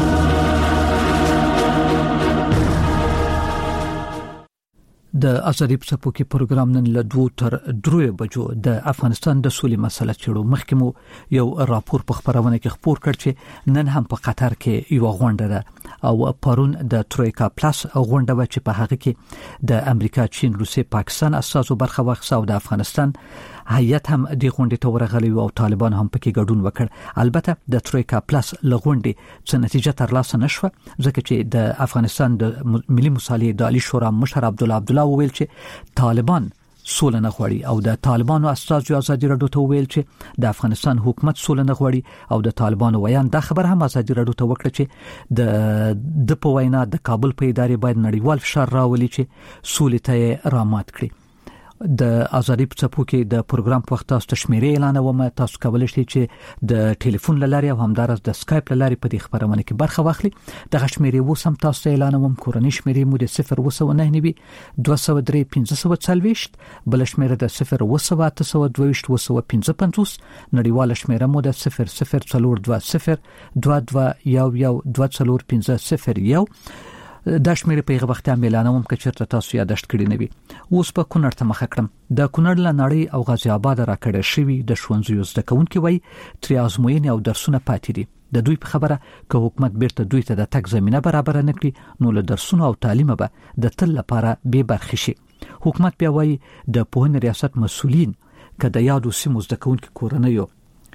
د ازادي په کې پروګرام نن له دوه تر درې بجو د افغانستان د سولې مسله چړو مخکې مو یو راپور په خبرونه کې خبر کړ چې نن هم په قطر کې یو غونډه ده او پرون د ترویکا پلاس غونډه و چې په هغه کې د امریکا، چین، روسیې، پاکستان اساسو برخه واخیسته او د افغانستان هیئت هم د غونډې ته ورغلی او طالبان هم پکې ګډون وکړ. البته د ترویکا پلاس لغونډې څه نتیجه ترلاسه نشوه ځکه چې د افغانستان د ملي مصالحې د عالی شورا مشر عبدالله عبدالله ویل چې طالبان سوله نه غواړي او د طالبانو استازو ازادي رادیو ته ویل چې د افغانستان حکومت سوله نه غواړي او د طالبانو ویان دا خبر هم ازادي رادیو ته وکړه چې د د په وینا د کابل په ادارې باید نړیوال فشار راولي چې سولې ته رامات کړي. د ازادي په کې د پروګرام په وخت تاسو تشمیرې اعلان ومه تاسو کولای شئ چې د ټلیفون لارې او همدارس د سکایپ لارې په دې خبرونه کې برخه واخلي. د غشمیرې وسم تاسو اعلان وم کورنۍ شمیرې مو د صفر وسو نه نوي دوه سوه درې پنځه سوه څلوېښت بل شمیره د صفر وسو اته سوه دوه وسو پنځه پنځوس نړیواله شمیره مو د صفر صفر څلور دوه صفر دوه دوه یو یو دوه څلور پنځه صفر یو. دا شمیرې په هغه وخت هم اعلانوم که چېرته تاسو یاداشت کړی نه وي. اوس په کونړ ته مخه کړم. د کونړ له نړۍ او غازی آباد راکړی شوي د ښوونځیو زده کوونکي وایي ترې ازموینې او درسونه پاتې دي. د دوی په خبره که حکومت بیرته دوی ته د تګ زمینه برابر نه کړي نو له درسونو او تعلیم به د تل لپاره بې برخې شي. حکومت بیا وایي د پوهنې ریاست مسؤلین که د یادو سیمو زده کوونکي کورنیو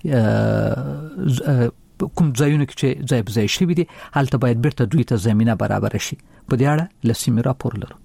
کوم ځایونه کې چې ځای بځای شوي دي هلته باید بیرته دوی ته زمینه برابر شي. په دې اړه له سیمې راپور لرو.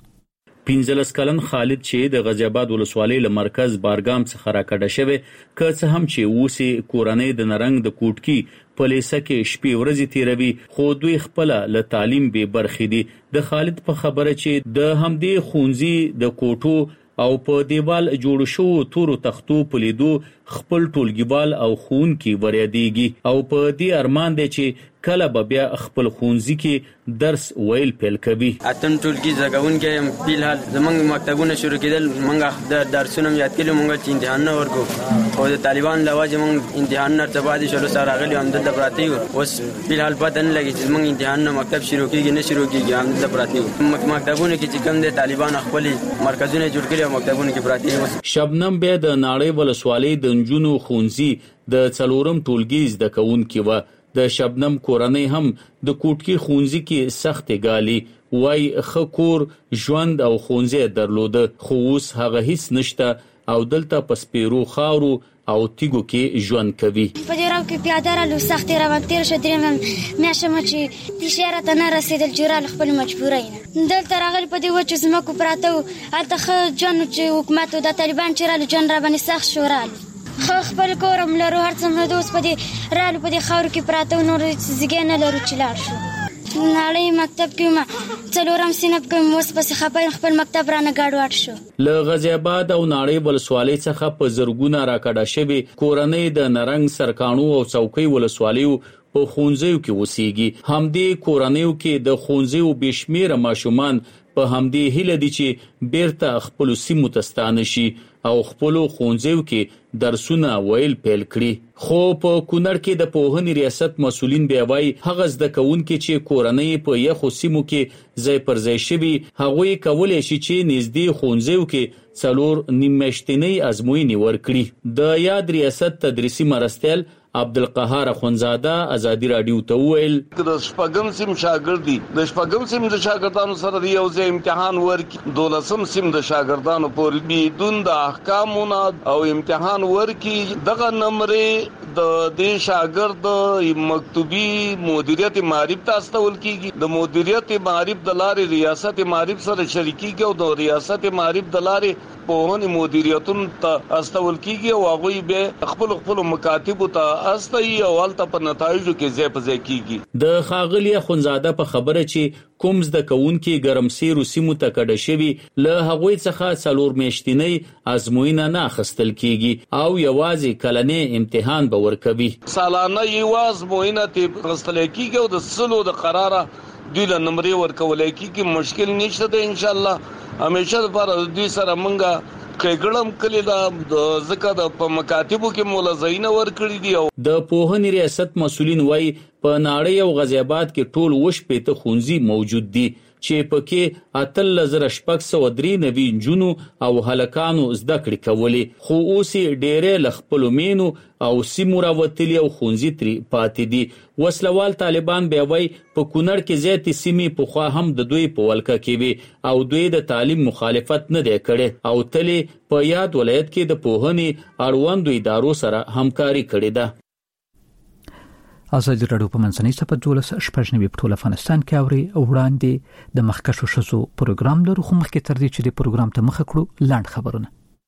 پنځلس کلن خالد چې د غازی آباد ولسوالۍ له مرکز بارګام څخه راکړه شوی که څه هم چې اوسې کورنۍ د نرنګ د کوټکی په لیسه کې شپې ورځې تیروي خو دوی خپل له تعلیم به برخې دي. د خالد په خبره چې د همدې خونځي د کوټو او په دیوال جوړ شو تورو تختو په لیدو خپل ټولګیوال او خون کې وریادېږي او په دې ارمان دی چې کله به بیا خپل خونځي کې درس ویل پیل کوي. اتم ټولګي زګون کې فلحال زمونږ مکتبونه شروع کېدل مونږ د درسونو یاد کړو مونږ چې امتحان نه ورکو او د طالبان لواجه مونږ امتحان نه تبادله شلو سره غلي هم د پراتی اوس فلحال پته نه لګي چې مونږ امتحان نه مکتب شروع کیږي نه شروع کیږي هم د پراتی مکتبونه کې چې کوم د طالبان خپل مرکزونه جوړ کړي او مکتبونه کې پراتی. شبنم به د ناړۍ ولسوالۍ د نجونو خونځي د څلورم ټولګي زده کوونکي و. د شبنم کورنۍ هم د کوټکی خونځي کې سخت غالي وای خکور ژوند او خونځي درلوده خو اوس هغه هیڅ نشته او دلته پسپیرو خاورو او تیګو کې ژوند کوي. په دې راو کې پیاده رالو سخت روان تیر شو دریم میاشم چې د شهر ته نه رسیدل جوړال خپل مجبورین دلته راغلی په دې وچ زمکو پراته الته خ جن چې حکومت او د طالبان چې رالو جن را باندې سخت شورال خو خپل کورم لرو هر څه مې دوس په دې رالو په دې خاور کې پراته نور زګې نه لرو چې لاړ شو. نړۍ مکتب کې ما څلورم سینپ کې موس په خپل خپل مکتب رانه گاډوات شو. له غازی آباد او نړۍ ولسوالۍ څخه په زرګونه راکړه شوی کورنۍ د نرنګ سرکانو او څوکۍ ولسوالیو په خونځیو کې وسیږي. همدې کورنیو کې د خونځیو بشمیره ماشومان په همدې هیله دي چې بیرته خپل سیمو ته ستانه شي او خپل خونځیو کې درسونه ویل پیل کړي. خو په کونړ کې د پوهنې ریاست مسؤلین بیا وایي هغه زده کوونکي چې کورنۍ په یخو سیمو کې ځای پر ځای شوي هغوی کولی شي چې نږدې خونځیو کې څلور نیممیاشتنۍ ازموینې ورکړي. د یاد ریاست تدریسي مرستیال عبدالقهار اخونزاده ازادي رادیو ته ویل د شپږم سیم شاګردي د شپږم سیم د شاګردانو سره یو ځای امتحان ورکړي دولسم سیم د شاګردانو پورې بدون د احکامونو او امتحان ورکړي دغه نمبرې د دې شاګرد مکتوبي مدیریت معرفت تاسول کیږي د مدیریت معرفت د لارې ریاست معرفت سره شریکيږي او د ریاست معرفت د لارې پوهنې مدیریتون ته استول کیږي او هغه به خپل خپل مکاتب ته استي او الته په نتایجو کې ځای په ځای کیږي. د خاغلی خونزاده په خبره چې کوم زده کوونکي ګرمسیر سیمو ته کډه شوی له هغوی څخه څلور میاشتنۍ ازموینه نه اخیستل کیږي او یوازې کلنې امتحان به ورکوي. سالانه یو ازموینه ته اخیستل کیږي او د سلو د قراره دوی له نمبرې ورکول کیږي. مشکل نشته ده ان شاء الله. همیشه لپاره دوی سره مونږه کېګړم کلی دا ځکه د په مکاتبو کې مولزین ور کړی دی. د پوهنې ریاست مسولین وایي په نړۍ او غزې آباد کې ټول وش پېته ښوونځي موجود دي چې پکې اتل زره شپږ سوه درې نوي نجونو او هلکانو زده کړې کولې، خو اوس ډېرې له خپلو مینو او سیمو راوتلي او ښوونځي ترې پاتې دي. وسلوال طالبان بیا وایي په کونړ کې زیاتې سیمې پخوا هم د دوی په ولکه کې وي او دوی د تعلیم مخالفت نه دی کړی او تل په یاد ولایت کې د پوهنې اړوندو ادارو سره همکاري کړې ده. ازادي راډیو په منځنۍ صفحه دولس شپږ نوي په ټول افغانستان کې اوري او وړاندې د مخکښو ښځو پروګرام لرو، خو مخکې تر دې چې د پروګرام ته مخه کړو لاند خبرونه.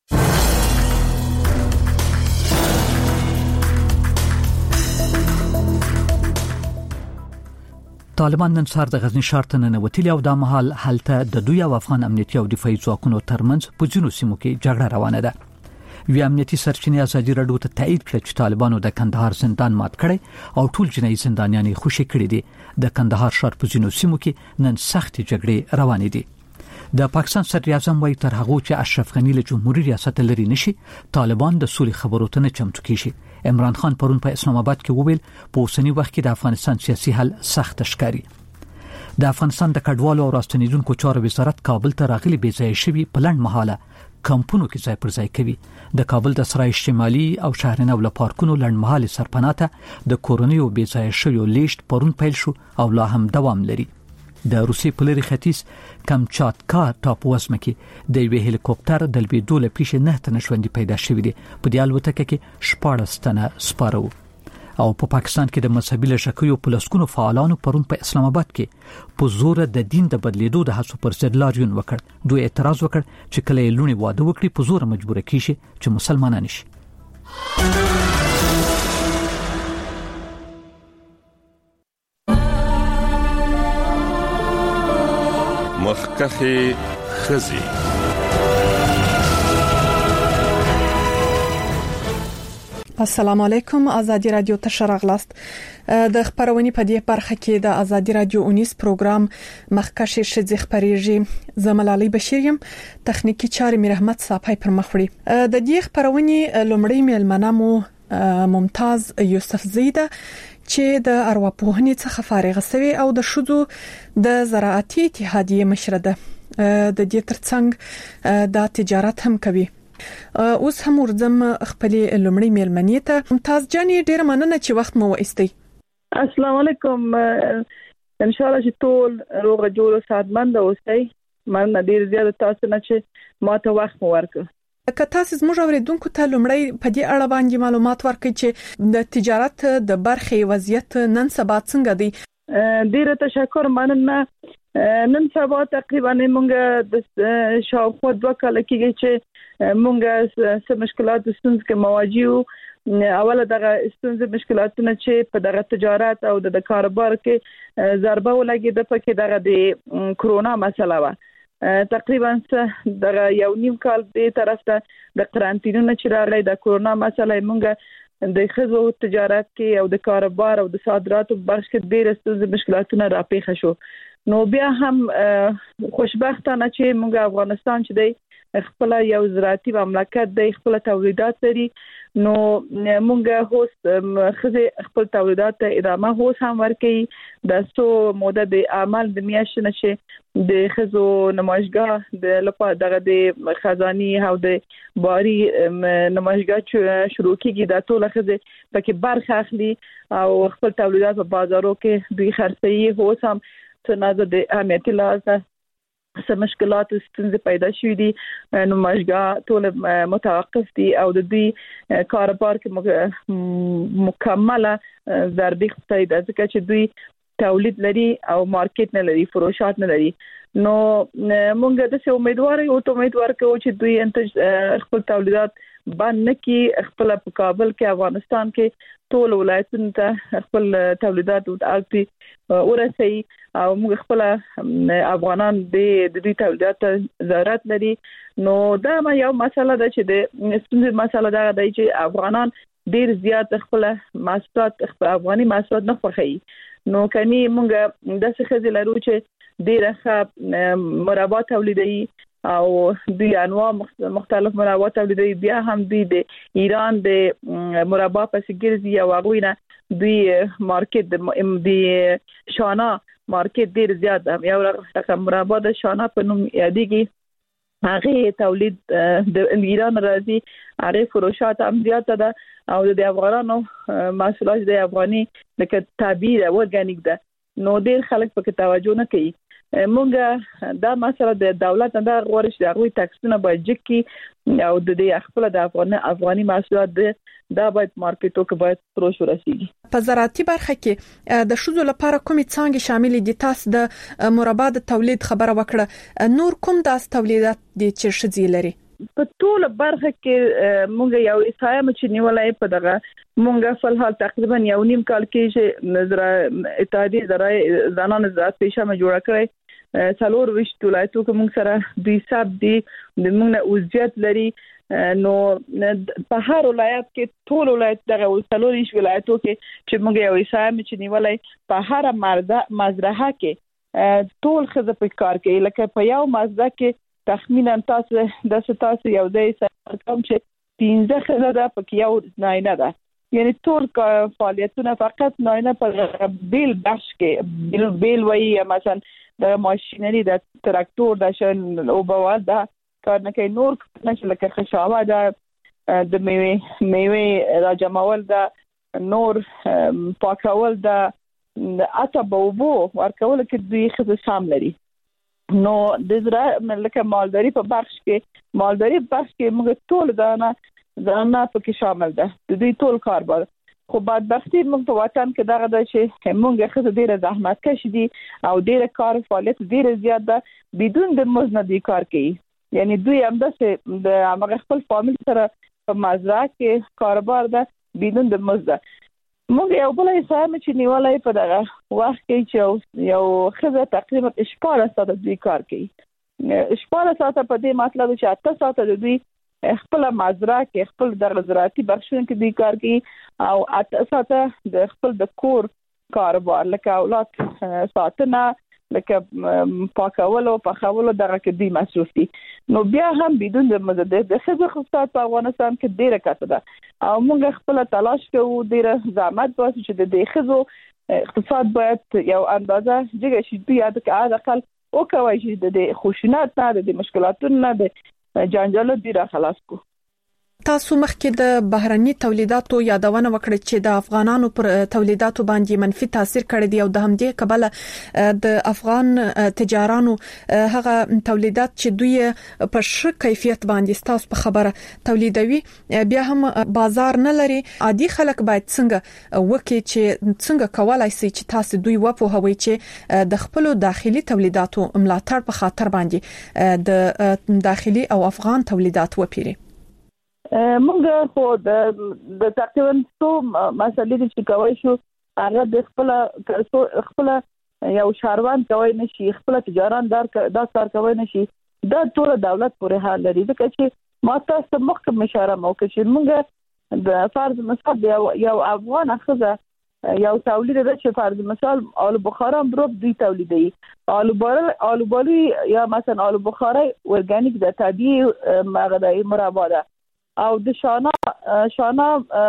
طالبان نن سهار د غزنی ښار ته ننوتلي او دا مهال هلته د دوی او افغان امنیتي او دفاعي ځواکونو ترمنځ په ځینو سیمو کې جګړه روانه ده. وی امنیتي سرچینې ازادي راډیو ته تایید کړ چې طالبانو د کندهار زندان مات کړی او ټول جنایي زندانیان یې خوشي کړي دي. د کندهار ښار په ځینو سیمو کې نن سخت جګړې روانې دي. د پاکستان صدر اعظم وايي تر هغه چې اشرف غنی له جمهوریت ریاست لري نشي طالبان د سولې خبرو ته نه چمتو کیږي. عمران خان پرون په اسلام آباد کې وویل په اوسنی وخت کې د افغانستان سیاسي حل سخت ښکاري. د افغانستان د کډوالو او راستنیدونکو چارو وزارت کابل ته راغلي بې ځایه شوي په لنډ مهاله کمپونو کې ځای پر ځای کوي. د کابل د سرای شمالي او شهرنو له پارکونو لنډمهالي سرپناته د کورونیو بې ځای شویو لیست پرون پیل شو او لا هم دوام لري. د روسي په لري ختیځ کمچاتکا ټاپو وسمه کې د یوه هلیکوپټر د لوېدو له پیښې نه تنه ژوندي پیدا شوی دي. په دې الوتکه کې شپاړس تنه سپاره وو. او په پاکستان کې د مذهبي لږکیو په لسګونو فعالانو پرون په اسلام آباد کې په زور د دین د بدلیدو د هڅو پر ضد لاریون وکړ. دوی اعتراض وکړ چې کله یې لونی واده وکړي په زور مجبور کیږي چې مسلمانان شي. مخکخه خزي السلام علیکم. آزادی رادیو ته شراغلاست. د خبرونې په دې برخه کې د آزادی رادیو اونیس پروګرام مخکښ شذ خبريږي. زملالي بشیر يم، تخنیکی چارې مې رحمت صاحب پر مخ وړي. د دې خبرونې لومړی میلمنه مو ممتاز یوسف زیده چې د ارواپوهنې څخه فارغ شوی او د شذو د زراعتي اتحادیې مشر ده. د دې ترڅنګ د تجارت هم کوي. اوس هم ورځم خپل لومړی میلمنې ته. ممتاز جان ډیر مننه چې وخت مو وایستئ. السلام علیکم. ان شاء الله چې ټول روغ جوړ او سعادتمند اوسئ. مننه ډیر زیات تاسو نه چې ماته وخت مو ورکړ. که تاسو زموږ اوریدونکو ته لومړی په دې اړه باندې معلومات ورکړئ چې د تجارت د برخې وضعیت نن سبا څنګه دی. ډیر تشکر. مننه. نن سبا تقریبا موږ د شاوخوا دوه کال کېږي چې موږ سم مشکلات د ستونزې کې مواجه یو. اوله دغه ستونزې مشکلاتونه چې په دغه تجارت او د کاروبار کې ضربه ولګېده پکې دغه د کرونا مسله و. تقریبا دغه یو نیم کال د طرف ته د قرنطینونو چې راغلی د کرونا مسله موږ د خزو تجارت کې او د کاروبار او د صادراتو برخه کې ډېر ستونزې مشکلاتونه راپېښ شو. نو بیا هم خوشبختانه چې موږ افغانستان چې دی خپل یو زراعتي مملکت دی، خپل تولیدات لري. نو موږ هوس خزه خپل تولیدات ته ادامه هوس هم ورکړي. د څو موده د عمل د میاشتې نشه د خزو نمایشګاه د لپاره دغه د خزاني او د باري نمایشګاه شروع کیږي. د ټول خزه پکې برخه اخلي او خپل تولیدات په بازارو کې دوی خرڅي. هوس هم څنګه د امنیتي لحاظه سم مشکلات ستونزې پیدا شوې دي. نمایشګاه ټول متوقف دي او د دوی کاروبار کې مکمله ضربې خوري ده ځکه چې دوی تولید لري او مارکیټ نه لري، فروشات نه لري. نو مونږ د څه امیدوار یو ته امیدوار کوو چې دوی انتج خپل تولیدات باندې کې خپل په کابل کې افغانستان کې ټول ولایتونو ته خپل تولیدات ورته ورسي او موږ خپل افغانان د دې تولیدات ضرورت لري. نو دا یو مسله ده چې د ستونزې مسله ده چې افغانان ډیر زیات خپل محصولات خپل افغاني محصولات نه خوښوي. نو کني موږ د څه خزي لرو چې ډیر ښه مربا تولیدوي، او دوی انواع مختلف مربا تولیدوي. بیا هم دوی د ایران د مربا پس ګرځي او هغه نه دوی مارکیټ د شانا مارکیټ ډیر زیات دی. یو رقم مربا د شانا په نوم یادېږي، هغه تولید د ایران راځي، هغه فروشات هم زیات ده او د افغانانو محصولات د افغاني لکه طبيعي او ارګانیک ده، نو ډیر خلک پکې توجه نه کوي. مونږ دا مسله د دولت نه غوړش د غوي ټاکسونه باید جکي او د دې خپل د افغان افغاني محصولات دا باید مارکیټو کې باید پروش ورسیږي. په زراعتي برخه کې د شذو لپاره کومې څانګې شامل دي؟ تاسو د مربا د تولید خبره وکړه، نور کوم داس تولیدات دي چې شذي لري؟ په ټول برخه کې مونږ یو اسایم چې نیولای په دغه مونږ په حال تقریبا یو نیم کال کې چې نظر اتحادیه زراعي زنان زراعت پیشمه جوړه کړې، څلور وشت ولایتو کې موږ سره دوی سب دي د موږ وضعیت لري. نو په هر ولایت کې ټول ولایت دغه څلور وشت ولایتو کې چې موږ یو اسایم چې نیولای په هر مرده مزرعه کې ټول خزه په کار کوي. لکه په یو مزرعه کې تخمینا تاسو د ستاسو یو ځای سره کوم چې پنځه خزه ده پکې یو ناینه ده، یعنی ټول فعالیتونه فقط ناینه په بیل بخش کې بیل بیل وایي، مثلا د ماشینری د تراکتور د شن او بوال دا کار نه کوي. نور نشه لکه خشاوه ده د میوه میوه راجمول ده، نور پاکول ده، اته بوبو ورکول کې دوی خزه شام لري. نو د زراعت لکه مالداري په بخش کې مالداري بخش کې موږ ټول دانه دانه پکې شامل ده، د دوی ټول کاربار. خو بدبختی موږ په وطن کې دغه د چې موږ خزه ډیره زحمت کش دي او ډیره کار فعالیت ډیره زیات ده بدون د مزد دی کار کوي. یعنی دوی هم د د هغه خپل فامیل سره په مزرعه کې کاروبار ده بدون د مزد. موږ یو بل اسایم چې نیولای په دغه وخت کې چې یو خزه تقریبا شپږ ساعته دوی کار کوي. شپږ ساعته په دې مطلب چې اته ساعته دوی خپل مزرعه کې خپل د زراعتي بخښونو کې دوی کار کوي او اته ساعته د خپل د کور کاروبار لکه اولاد ساتنه، لکه پاکولو پخولو دغه کې دوی مصروف دي. نو بیا هم بدون د مزد د خزه خصوصات په افغانستان کې ډیره کته ده او موږ خپل تلاش کوو ډیره زحمت واسه چې د دې خزو اقتصاد باید یو اندازه جګه شي، بیا د اقل او کوي چې د خوشینات نه د مشکلاتونو نه د جنجالو دی را خلاص کو. تاسو مخکې د بهرني تولیداتو یادونه وکړه چې د افغانانو پر تولیداتو باندې منفي تاثیر کړی دی او د همدې کبله د افغان تجارانو هغه تولیدات چې دوی په ښه کیفیت باندې تاسو په خبره تولیدوي بیا هم بازار نه لري. عادي خلک باید څنګه وکړي چې څنګه کولای شي چې تاسو دوی وپوهوي چې د خپل داخلي تولیداتو ملاتړ په خاطر باندې د داخلي او افغان تولیدات وپیري؟ موږ خو د تقریبا څو مسلې چې کوي شو هغه د خپل خپل یو شاروان کوي نشي، خپل تجاران دار دا کار کوي نشي، دا ټول دولت پورې حال لري. ځکه چې ما تاسو مخکې اشاره وکړه چې موږ د فرض مثال یو یو افغان خزه یو تولید د چې فرض مثال آلو بخارا مروب دوی تولیدي، آلو بارل آلو بالی یا مثلا آلو بخارا ارګانیک د طبيعي مغذي مربا ده او د شانا شانا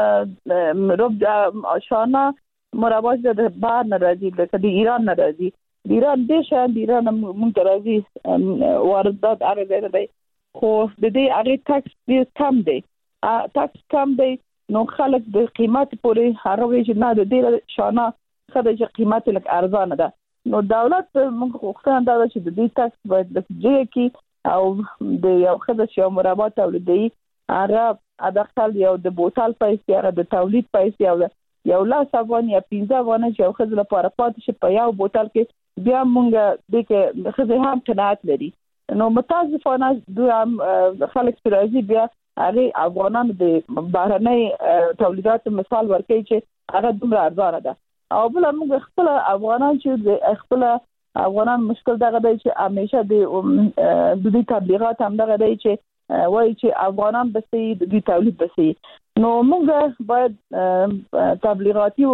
مروب شانا مربا د بهر نه راځي، د ایران نه راځي. د ایران د شان د ایران مونږ راځي واردات هغه ځای دی، خو د دې هغه ټاکس ډیر کم دی، ټاکس کم دی. نو خلک د قیمت پورې هغه وی چې نه د دې شانا خدای چې قیمت لک ارزانه ده. نو دولت موږ خوښتان دا چې د دې ټاکس باید لږ کې او د یو خدای چې مربا تولیدي هغه ادخل یو د بوتل پیسې هغه د تولید پیسې او یو لاس افغان یا پنځه افغان چې یو خزه لپاره پاتې شي په یو بوتل کې بیا مونږ د کې خزه هم قناعت لري. نو متاسفانه دوی هم خلک راځي بیا هغه افغانانو د بهرنۍ تولیدات مثال ورکوي چې هغه دومره ارزانه ده او بل موږ خپل افغانان چې خپل افغانان مشکل دغه دی چې همیشه د دوی تبلیغات هم دغه دی چې وایي چې افغانان بسې د تولید بسې. نو موږ باید تبلیغاتي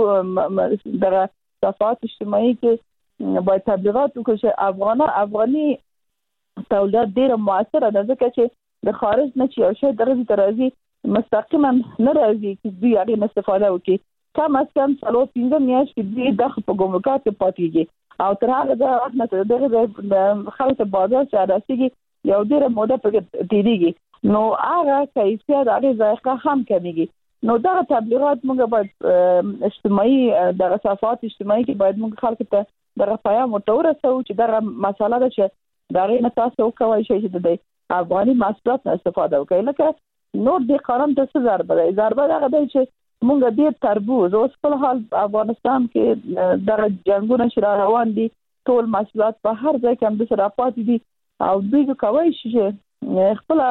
دغه صفحات اجتماعي کې باید تبلیغات وکړو چې افغان افغاني تولیدات ډیر موثر ده ځکه چې د خارج نه چې یو شی درځي ترازی مستقیما نه راځي چې دوی هغه استفاده وکړي. کم از کم څلور پنځه میاشتې دوی د په ګمرکات کې پاتېږي او تر هغه د وخت نه د خلک بازار چې راسيږي یو ډیره موده پکې تیریږي، نو هغه کیفیت هغه ذایقه هم کمیږي. نو دا تبلیغات موږ باید اجتماعي د صفات اجتماعي کې باید موږ خلک ته د پیغام ورسوو چې دا مسله ده چې دا نه تاسو کوی شئ چې د افغاني محصولات استفاده وکړئ. لکه نور د قانون د څه ضربه ده ضربه ده دی چې موږ د تربوز اوس په حال افغانستان کې د جنگونو شرا روان دي، ټول محصولات په هر ځای کې هم د صرافات دي او دوی کوي چې خپل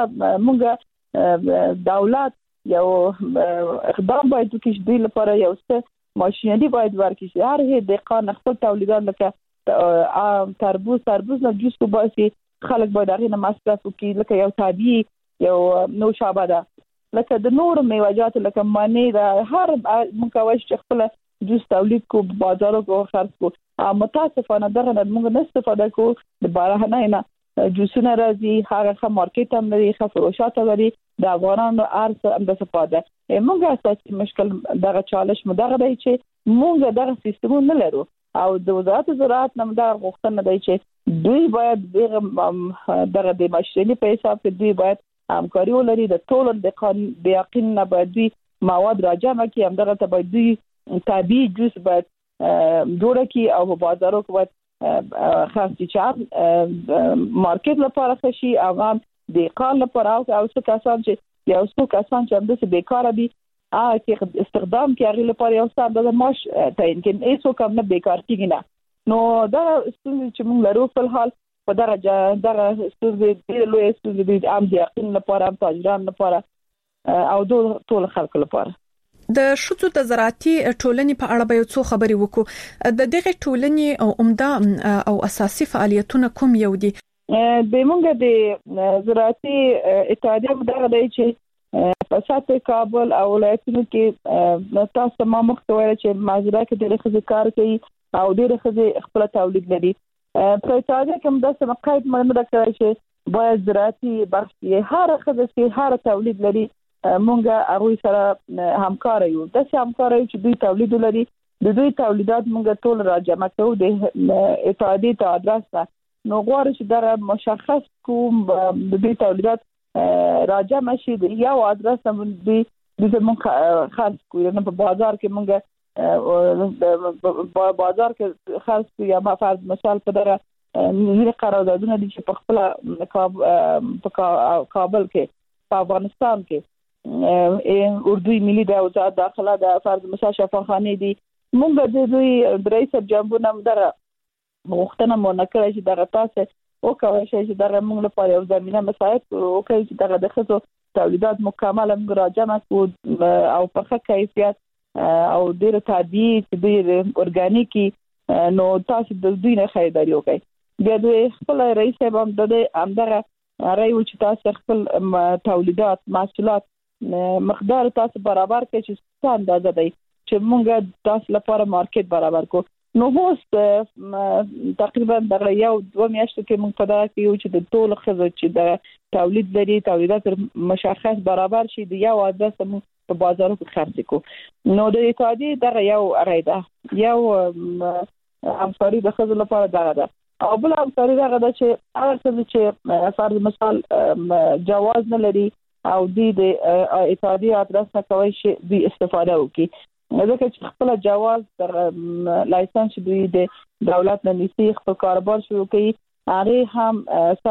موږ دولت یو اقدام باید وکړي چې دوی لپاره یو څه ماشينري باید ورکړي چې هر هي د قانون خپل تولیدات لکه تربوز تربوز نه جوس کو باسي خلک باید هغه نه مصرف وکړي، لکه یو طبيعي یو نوشابه ده، لکه د نور میوه‌جات لکه مانی دا هر مکوش چې خپل جوس تولید کو بازارو کې خرڅ کو. متاسفانه دغه موږ نه استفاده کو د بارهنه نه جوسونه راځي هغه ښه مارکیټ هم لري ښه فروشات لري د افغانانو ارز هم د استفاده. موږ اساسي مشکل دغه چالش مو دغه دی چې موږ دغه سیستم نه لرو او د وزارت زراعت نم دا غوښتنه دی چې دوی باید دغه د ماشیني په حساب کې دوی باید همکاري ولري د ټولو د قانون د یقین نه باید دوی مواد راجمع کړي، هم دغه ته باید دوی طبيعي جوس باید جوړ کړي او په بازارو کې باید خاصي چار مارکیټ لپاره خشي او هم د قال لپاره او څه کسان چې یو څو کسان چې هم د بیکاره دي ا کې استخدام کې هغه لپاره یو څه د معاش تعین کې ایسو کم نه بیکار کیږي نه. نو دا چې موږ لرو په حال په درجه دغه ستوري د لوی ستوري د عام د یقین لپاره تاجران لپاره او ټول خلکو لپاره. د شوتو د زراعتي ټولنې په اړه به یو څو خبرې وکړو. د دغه ټولنې او عمده او اساسي فعالیتونه کوم یو دي؟ د موږ د زراعتي اتحادیه مدغه دی چې په ساتي کابل او ولایتونو کې تاسو ما مخکې ویل چې ماجرا کې د لخوا کار کوي او ډېر خزي خپل تولید لري. په اتحادیه کې هم د سمقایت مننه کوي چې باید زراعتي بخشي هر خزي هر تولید لري مونږه هغه سره همکار یو د څه همکار یو چې دوی تولید لري د دوی تولیدات مونږ ټول راجمع کوو د اتحادیه ته ادرس نو غواړي چې دا مشخص کوم د دوی تولیدات راجمع شي د یو ادرس هم دوی د مونږ خرڅ کوو نه په بازار کې مونږ په بازار کې خرڅ کوو یا فرض مثال په دغه نوی قراردادونه دي چې په خپل په کابل کې په افغانستان کې اردوی ملي د وزارت داخله د فرض مثال شفاخانه دي مونږ د دوی درې سب جنبونه مدره مختنه مونکره چې دغه تاسو او کوي چې دغه موږ لپاره یو زمينه مساعد او کوي چې دغه د خصو تولیدات مکمل مراجعه کو او په ښه کیفیت او ډیر طبيعي ډیر اورګانیکي نو تاسو د دوی نه خریداري وکړئ. د دوی خپل رئیس هم د امدغه رايو چې تاسو خپل تولیدات محصولات مقدار تاسو برابر کړئ چې څه اندازه دی چې موږ تاسو لپاره مارکیټ برابر کو. نو هوس تقریبا د یو دوه میاشتو کې موږ په دا کې یو چې د ټول خزه چې د تولید لري تولیدات مشخص برابر شي د یو ادرس موږ په بازارو کې خرڅ کو. نو د اتحادیه دغه یو اراده یو همکاري د خزه لپاره دغه ده او بل همکاري دغه ده چې هغه څه چې فرض مثال جواز نه لري او د اتحادیه ادرس نه کوي چې د استفاده وکړي ځکه چې خپل جواز تر لایسنس دوی د دولت نه نیسي خپل کاروبار شروع کوي هغه هم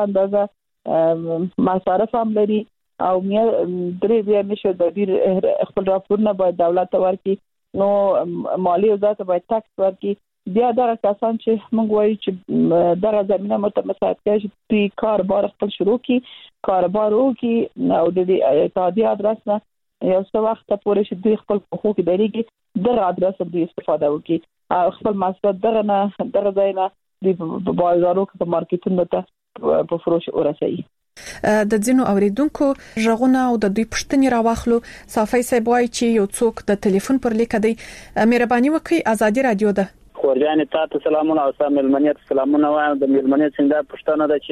ساندازه مصارف هم لري او درې بیا نشو د دې خپل راپورونه باید دولت ته ورکړي نو مالی وزارت باید ټاکس ورکړي بیا دا کسان چې موږ وایو چې دغه زمينه متمساعد کوي چې کاروبار خپل شروع کړي کاروبار وکړي او د اتحادیه ادرس نه یو څو وخت پورې چې دوی خپل حقوق لريږي دغه ادرس دوی استفاده وکړي او خپل محصولات دغه نه دغه ځای نه د بازارو کې په مارکیټونو ته په فروش ورسوي. د ځینو اوریدونکو ژغونه او د دوی پښتني راوخلو صافي سیبوي چې یو څوک د ټلیفون پر لیک دی مهرباني وکړئ ازادي رادیو ده خورجان تاسو سلامونه او سلام ملمنیت سلامونه وایم د ملمنیت څنګه پښتنه ده چې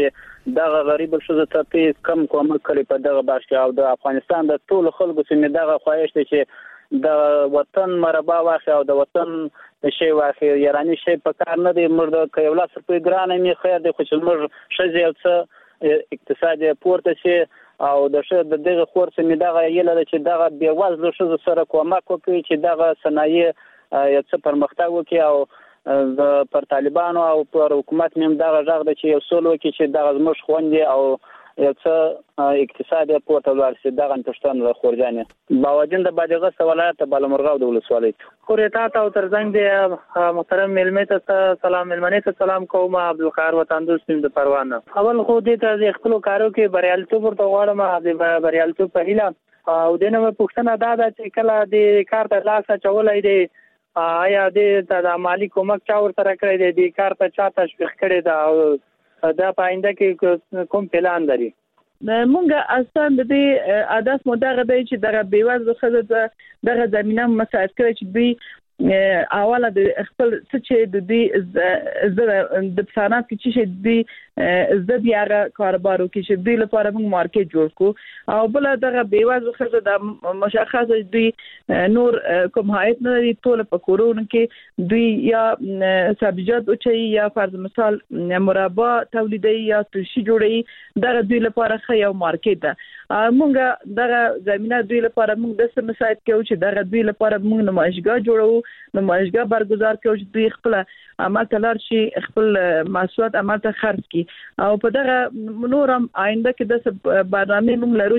دغه غریب شوزه ته په کم کومه کړی په دغه باشي او د افغانستان د ټول خلکو سیمه دغه خواهش دی چې د وطن مربع واخی او د وطن شی واخی یارانه شی په کار نه دی مرده کيولا سر په ګرانه می خیر دی خو چې موږ شزي او څه اقتصادي پورته شي او د شه د دغه خورڅ می دغه یله چې دغه بې وزله شوزه سره کومک وکړي چې دغه صنایع یا څه پرمختګ وکړي او د پر طالبانو او پر حکومت نیم دغه ژغ د چې یو سول وکړي چې دغه زموږ خوندې او یو څه اقتصادي پورته ورسي دغه پښتون خورجانې باوجین د بادغه ولایت بالمرغاو د ولسوالۍ خوريتا ته ترڅنګ د محترم ملمه ته سلام ملمنه ته سلام کوم عبدالقاهر وطن دوستم د پروانه اول خو دې ته خپل کارو کې بریالیتوب ورته غواړم د بریالیتوب په هیله او دنه پښتنه دا د چې کله د کار ته لاس چولای دی آیا د مالی کومک چا ورته کړی دی د کار ته چا تشویق کړی دا او دا پاینده کې کوم پلان لري مونږه اصلا د دې هدف مو دغه دی چې دغه بیوزله خزه دغه زمينه مساعد کړي چې دوی اوله د خپل څه چې د دې د صنعت کې چې دوی زده بیا کاروبارو کې چې دوی لپاره موږ مارکیټ جوړ کو او بل دغه بیوزله خزه د مشخصه دوی نور کوم حایت نه لري ټول په کورونه کې دوی یا سبزیجات او چي یا فرض مثال مربا تولیدي یا ترشي جوړي دغه دوی لپاره خو یو مارکیټ ده مونږه دغه زمينه دوی لپاره موږ د سم مساعد کوو چې دغه دوی لپاره موږ نمایشګاه جوړو نمایشګاه برگزار کوي چې دوی خپل عمل تلار شي خپل محصولات عمل ته خرڅ کړي او په دغه نورم آینده کې د برنامه موږ لرو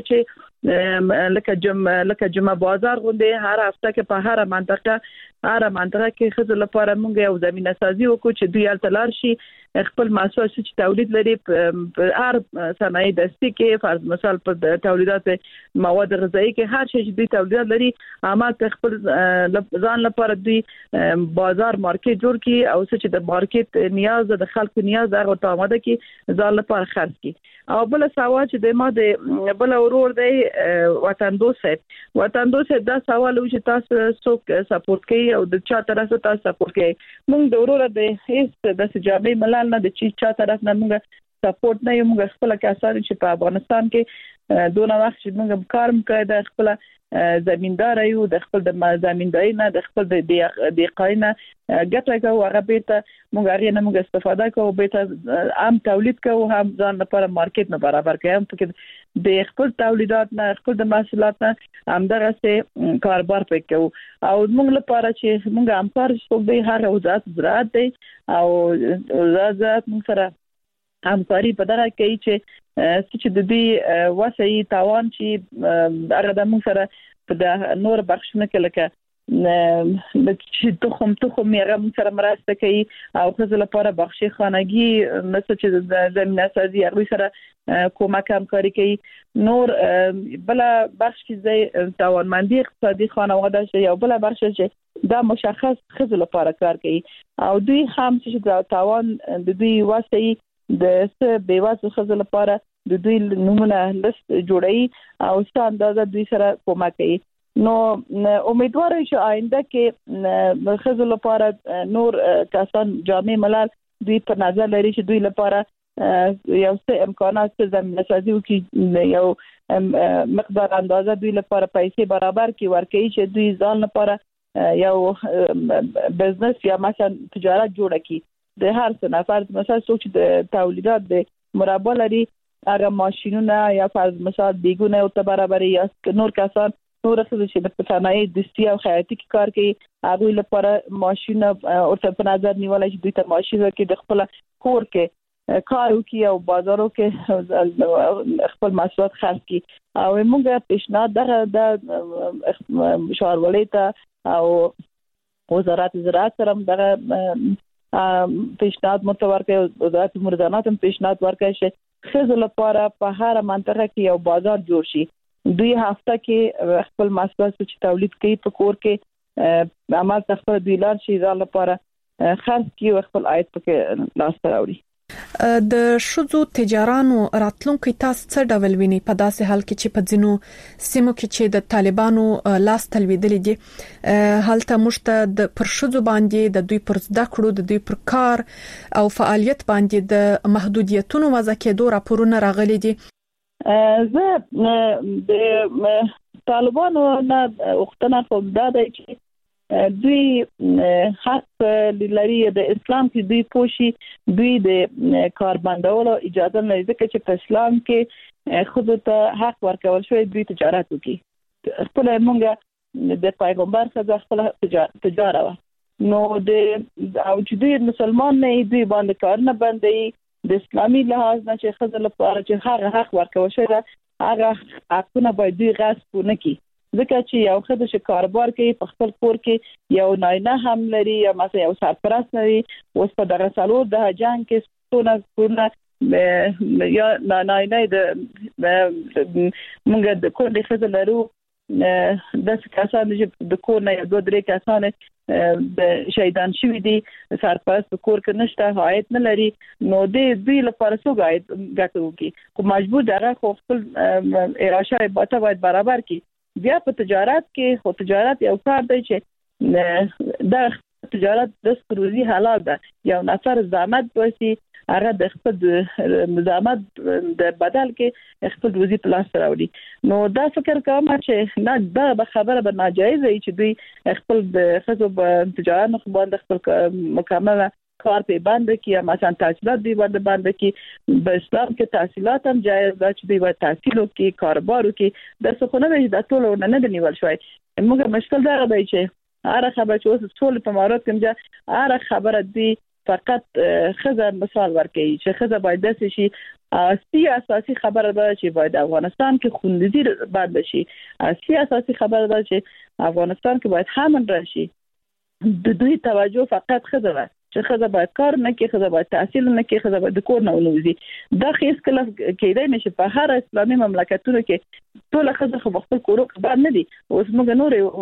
چې لکه جمع لکه جمع بازار غونډه هر هفته کې په هر منطقه هر منطقه کې خزل لپاره موږ یو زمينه سازي وکړو چې دوی تلار شي خپل محصولات چې تولید لري په هر صنایع دستي کې فرض مثال په تولیدات مواد غذایی کې هر شي چې دوی تولیدات لري عمل خپل ځان لپاره دوی بازار مارکیټ جوړ کړي او چې د مارکیټ نیاز د خلکو نیاز هغه ته آماده کړي ځان لپاره خرڅ کړي او بل سوال چې د ما د بل ورور دی وطن دوست وطن دوست دا سوال و چې تاسو څوک سپورټ کوي او د چا طرف ته تاسو سپورټ کوي موږ د ورور د هیڅ د سجابي ملال نه د چی چا طرف نه موږ سپورټ نه یو موږ خپل کسان چې په افغانستان کې دونه وخت چې موږ کار مکړه د خپل زمیندار یو د خپل د زمینداري نه د خپل د دیقاینه ګټه کوو هغه بیرته موږ هغه نه موږ استفاده کوو بیرته عام تولید کوو هم ځان لپاره مارکیټ نه برابر کوي هم پکې د خپل تولیدات نه خپل د محصولات نه همدغه سه کاروبار پکې کوو او موږ لپاره چې موږ همکار شو به هر وزارت زراعت دی او وزارت موږ سره همکاري په دغه کې چې چې د دې وسایي تاوان چې هغه د موږ سره په د نور بخښنه کې لکه د چې تخم تخم یې موږ سره مرسته کوي او خزل لپاره بخشي خانګي مثل چې د زمينه سازي هغه سره کومک همکاري کوي نور بل بخش کې د توانمندي اقتصادي خانواده شي او بل بخش چې دا مشخص خزل لپاره کار کوي او دوی هم چې د تاوان د دوی وسایي د څه بیوازه خزل لپاره د دوی نمونه لست جوړي او څه اندازه دوی سره کومک کوي نو امیدوار یم چې آینده کې خزل لپاره نور کسان جامع ملل دوی په نظر لري چې دوی لپاره یو څه امکانات زمينه سازي وکړي یو مقدار اندازه دوی لپاره پیسې برابر کړي ورکړي چې دوی ځان لپاره یو بزنس یا مثلا تجارت جوړ کړي د هر څه نفر مثلا څوک چې د تولیدات د مربع لري هغه ماشينونه یا فرض مثال دیګونه او ته برابرې یا نور کسان نور څه چې د صنایع دستي او خیاطي کې کار کوي هغه لپاره ماشينه او ته په نظر نیولای چې دوی ته ماشينه کې د خپل کور کې کار وکي او بازارو کې خپل محصولات خرڅ کړي او موږ پیشنهاد دغه د شاروالۍ ته او وزارت زراعت سره دغه پیشنهاد متور کوي وزارت مردانات هم پیشنهاد ورکړي چې خزل لپاره په هر منطقه کې یو بازار جوړ شي دوی هفته کې خپل محصولات چې تولید کوي په کور کې عمل تخفیف دی لار شي ځل لپاره خرڅ کوي خپل عاید پکې لاس راوړي د شذو تجارانو راتلونکو تاسو څه ډول ویني په داسې حال کې چې په ځینو سیمو کې چې د طالبانو لاس تلویدل دي حالت مشته د پر شذو باندې د دوی پر زده کړو د دوی پر کار او فعالیت باندې د محدودیتونو وضع کېدو راپورونه راغلي دي. زه د طالبانو نه وختونه خو دا دی چې دوی حق لري د اسلام کې دوی پوشي دوی د کاربندولو اجازه نه ځکه چې په اسلام کې خود ته حق ورکول شوی دوی تجارت وکړي. خپل مونږه د پیغمبر څخه خپل تجارت نو د او چې دوی مسلمان نه دوی باندې کار نه بندي د اسلامي لحاظ نه چې خزل لپاره چې هغه حق ورکول شوی هغه حقونه باید دوی غصب نه کړي ځکه چې یو خدای چې کاروبار کوي په خپل کور کې یو ناینه هم لري یا مثلا یو سرپرست لري اوس په دغه سالور د جنگ کې څونه کورونه یا ناینه د موږ د کور د خزل لرو د کسان چې د کور نه دوه درې کسان د شهیدان شوی دي سرپرست په کور کې نشته حایت نه لري نو د دوی لپاره څو غایت غټو کې کو مجبور دغه خپل اراشه باته باید برابر کی بیا په تجارت کې خو تجارت یو کار دی چې د تجارت د روزي حلال ده یو نفر زحمت وسی هغه د خپل زحمت د بدل کې خپل روزي په لاس راوړي نو دا فکر کوم چې نه دا خبره به ناجایز وي چې دوی خپل د خزو تجارت خو باندې خپل مکمله کار په باندې کې مثلا تحصیلات دی باندې باندې کې په اسلام کې تحصیلات هم جایز ده چې دوی باید تحصیل وکړي کاروبار وکړي د څه خو نه د ټولو نه دی نیول شوی موږ مشکل دا دی چې هر خبره چې اوس ټول په مارات کې مجه هر خبره دی فقط خزر مثال ورکړي چې خزر باید داسې شي اصلي اساسي خبره ده چې باید افغانستان کې خوندزي بند شي اصلي اساسي خبره ده چې افغانستان کې باید همن راشي د دوی توجه فقط خزر چې خزر باید کار نه کوي خزر باید تحصیل نه کوي خزر باید د کور نه ونوزي دا هیڅ کله کېدای نشي په هر اسلامي مملکتونو کې ټول خزر خو خپل کورو باندې نه دي اوس موږ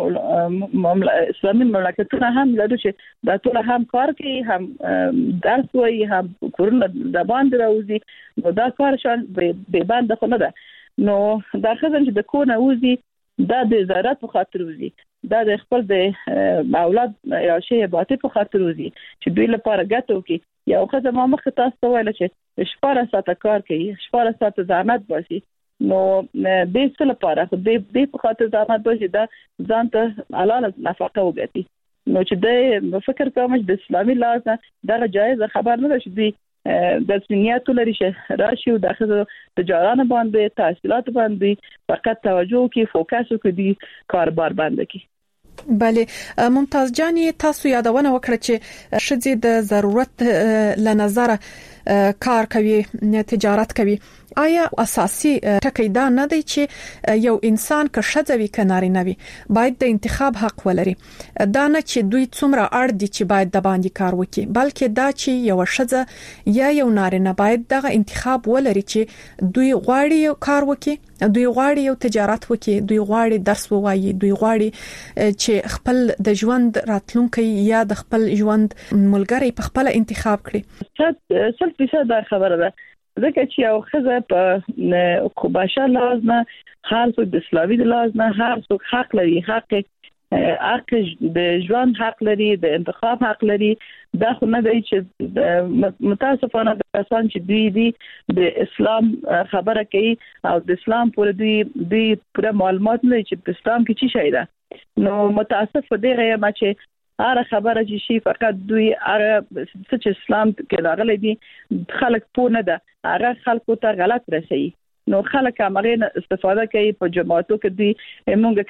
نور اسلامي مملکتونه هم لرو چې دا ټول هم کار کوي هم درس وایي هم کورونه د باندې راوځي نو دا کار شان به باندې خو نه ده نو دا خزر چې د کور نه وځي دا د زراعت په خاطر وځي دا د خپل د اولاد یا شی باطل په خاطر وځي چې دوی لپاره ګټو کې یو خزه ما مخ تاسو ته ویل چې شپاره ساعته کار کوي شپاره ساعته زحمت باسي نو د څه لپاره خو د په خاطر زحمت باسي دا ځان ته حلال نفقه وګټي نو چې د فکر کوم چې د اسلامي لحاظ دا جایز خبر نه ده چې دوی د سنیاتو لري چې راشي او دغه تجارت باندې تحصیلات باندې فقط توجه کوي فوکس کوي کاروبار باندې کوي. بله ممتاز جانی تاسو یادونه وکړه چې شذې د ضرورت لنظر کار کوي تجارت کوي آیا اساسي ټکی دا نه دی چې یو انسان که شذوي کناري نه وي باید د انتخاب حق ولري دا نه چې دوی څومره اړ دي چې باید د باندې کار وکړي بلکې دا چې یو شذ یا یو نارینه باید دغه انتخاب ولري چې دوی غواړي کار وکړي دوی غواړي یو تجارت وکړي دوی غواړي درس ووایي دوی غواړي چې خپل د ژوند راتلونکي یا د خپل ژوند ملګری په خپل انتخاب کړي څه څه دا خبره ده ځکه چې یو خزه په خوباشه لازمه هر څوک د اسلامي لازمه هر څوک حق لري حق حق د ژوند حق لري د انتخاب حق لري دا خو نه دی چې متاسفانه د کسان چې دوی دي د اسلام خبره کوي او د اسلام پورې دوی دوی پوره معلومات نه چې په اسلام کې څه شي ده نو متاسف دی غیا ما چې هر خبره چې شي فقط دوی هغه چې اسلام کې راغلي دي خلک پوه نه ده هغه خلکو ته غلط رسي نو خلک هغه استفاده کوي په جماعتو کې دوی موږ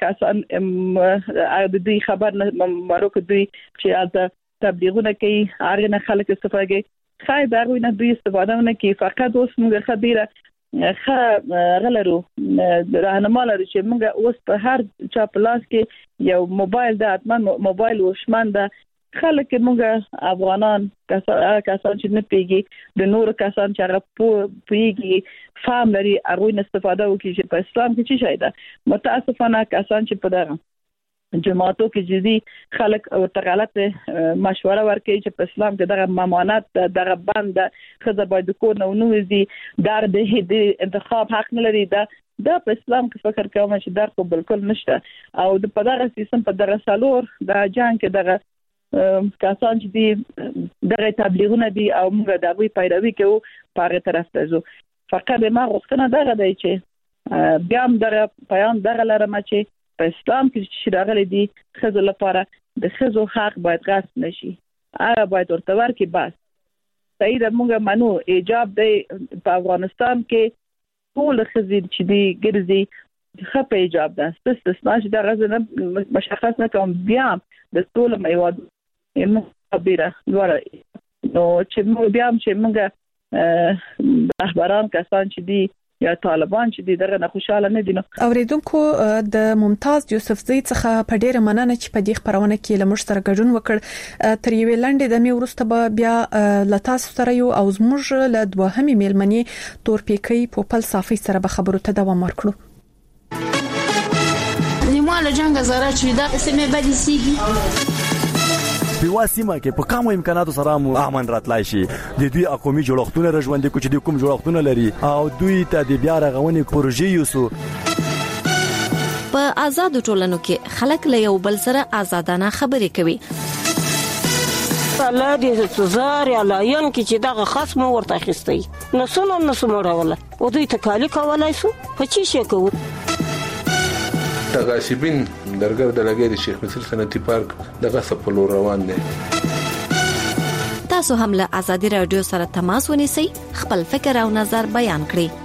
کسان د دوی خبر نه مروک دوی چې البته تبلیغونه کوي هغه نه خلک استفاده کوي خای دا غوینه دوی استفاده نه کوي فقط اوس موږ خبره خه غلرو راهنما لري چې موږ اوس په هر چا پلاس کې یو موبایل د اتمن موبایل وشمن د خلک موږ افغانان کسان چې نه پیږي د نور کسان چې هغه پیږي فهم لري هغه نه استفاده وکړي چې په اسلام کې څه شي ده متاسفانه کسان چې په دغه جماعتو کې جدي خلک او غلط مشوره ورکوي چې په اسلام کې دغه ممانعت دغه بند خزه باید کو نه ونوزي در د انتخاب حق نه لري دا د اسلام کې فکر کوم چې دا خو بالکل نشته او د په دغه سیستم په دغه سالور د جنگ کې دغه کسان چې دي دغه تبلیغونه دي او موږ د دوی پیروي کوو په هغه طرف ته ځو فقط ما غوښتنه دغه دی چې بیا هم دغه پیغام دغه لرم چې په اسلام کې چې راغلي دي خزو لپاره د خزو حق باید غصب نشي هغه باید ورته ورکړي بس صحیح ده موږ منو ایجاب دی په افغانستان کې ټول خزي چې دي ګرځي خپه ایجاب ده استثنا چې دا غزنه مشخص نه کوم بیا د ټول میواد یم خبره دوره نو چې موږ بیا چې موږ رهبران کسان چې دي یا طالبان چې دغه نه خوشاله نه دي نو اوریدونکو د ممتاز یوسفزئی څخه په ډیره مننه چې په دې خبرونه کې لمر سره ګډون وکړ تر یوې لنډې د می ورسته به بیا لتاس سره یو او زموږ له دوهمې میلمنې تورپیکۍ پوپل صافي سره به خبرو ته دوام ورکړو نیمه له جنگ زره چې دا سمې بدې سیږي په واسمه کې په کومو امکاناتو سره مو امن راتلای شي د دوی اقومي جوړښتونه رژوندې کو چې د کوم جوړښتونه لري او دوی ته د بیا رغونې پروژې یوسو په آزاد ټولنو کې خلک له یو بل سره آزادانه خبرې کوي الله دې تزار یا لاین کې چې دغه خصم ورته خستي نسونه نسمه راوله او دوی تکالی کولای شو په چی شي کوو تغاشبین درګر د لګې د شیخ مصر صنعتي پارک دغه سپلو روان دي تاسو هم له ازادي رادیو سره تماس ونیسئ خپل فکر او نظر بیان کړئ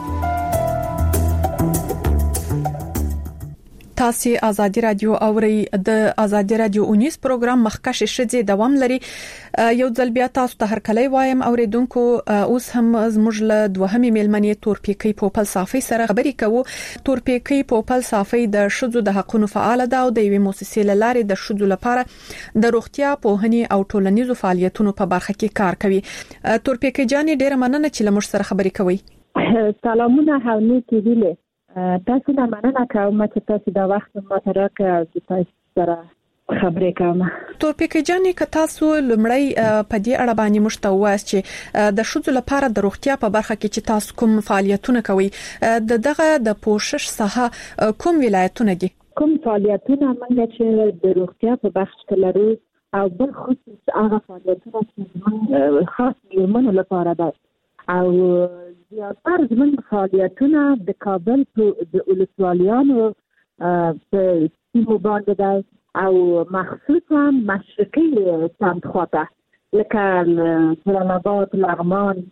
تاسو ازادي رادیو اوري د ازادي رادیو اونیس پروګرام مخکښ شې دوام لري یو ځل بیا تاسو ته هرکلی وایم اوریدونکو اوس هم زموږ له دوهمې میلمنې تورپیکۍ پوپل صافي سره خبرې کوو تورپیکۍ پوپل صافي د شذو د حقوقو فعال ده او د یوې مؤسسې لارې د شذو لپاره د روغتیا پوهنې او ټولنیزو فعالیتونو په برخه کې کار کوي تورپیکۍ جان ډیره مننه چې لمر سره خبرې کوي سلامونه هاوني کېدله تاسو نه مننه کوم چې تاسو دا وخت ما سره کې تاسو سره خبرې کوم تورپیکۍ جانې که تاسو لمړی په دې اړه باندې مشته وایي چې د شذو لپاره د روغتیا په برخه کې چې تاسو کوم فعالیتونه کوي د دغه د پوښښ ساحه کوم ولایتونه دي کوم فعالیتونه موږ چې د روغتیا په برخه کې لرو او بل خصوص هغه فعالیتونه چې خاص میرمنو لپاره ده او زیاتره زموږ فعالیتونه د کابل په د ولسوالیانو په سیمو باندې ده او مخصوصا مشرقي سمت خواته لکه جلال آباد لغمان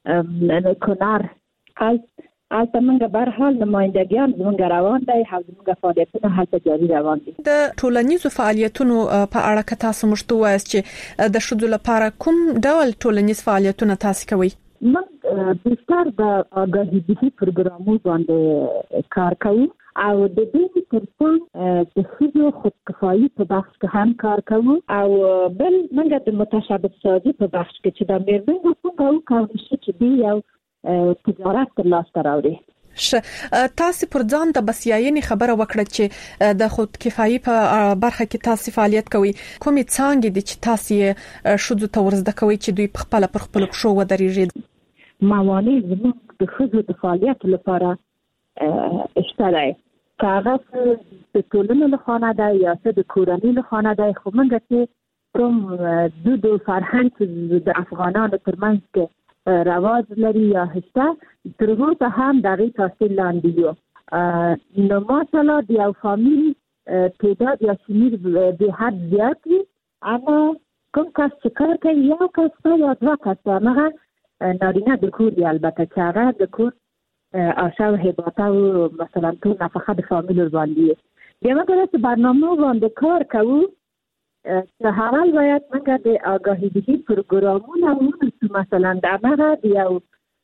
کنر هلته موږ به هر حال نمایندګیان زموږ روان دی او زموږ فعالیتونه هلته جاري روان دي د ټولنیزو فعالیتونو په اړه که تاسو مشته وایي چې د شذو لپاره کوم ډول ټولنیز فعالیتونه تاسو کوي موږ بیشتر د آگاهی دهی پروګرامونو باندې کار کوو او د دې ترڅنګ د ښځو خودکفایي په بخش کې هم کار کوو او بل موږ د متشابه سازي په بخش کې چې د میرمنو څنګه وکړو چې دی یو تجارت تر لاسته راوړي ش تاسو پر ځان د بسیاینې خبره وکړه چې د خودکفایي په برخه کې تاسو فعالیت کوي کومې څنګه دي چې تاسو شذو ته ورزده کوي چې دوی په خپل پر خپل شو ودرېږي موانع زموږ د ښځو د فعالیت لپاره اشتراي کاغذ د ټولنې له خوا نه ده یا د کورنۍ له خوا نه ده خو موږ چې کوم د د فرهنګ د افغانانو ترمنځ کې رواج لري یا هسته تر هغه هم دغه تاثیر لاندې یو نو مثلا د یو فامیل تعداد یا شمیر به حد زیات وي اما کوم کس چې کار کوي یو کس یا دوه کس هغه نارینه د کور دی البته چې هغه د کور آشا و هباته و مثلا تو نفقه د فامیل باندې بیا موږ د برنامه باندې کار کوو چې حال باید موږ د آگاهی دهی پروګرامونه ونیسو مثلا د هغه د یو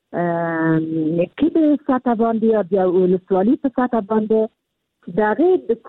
کې د سطح باندې یا د ولسوالۍ په سطح باندې د هغې د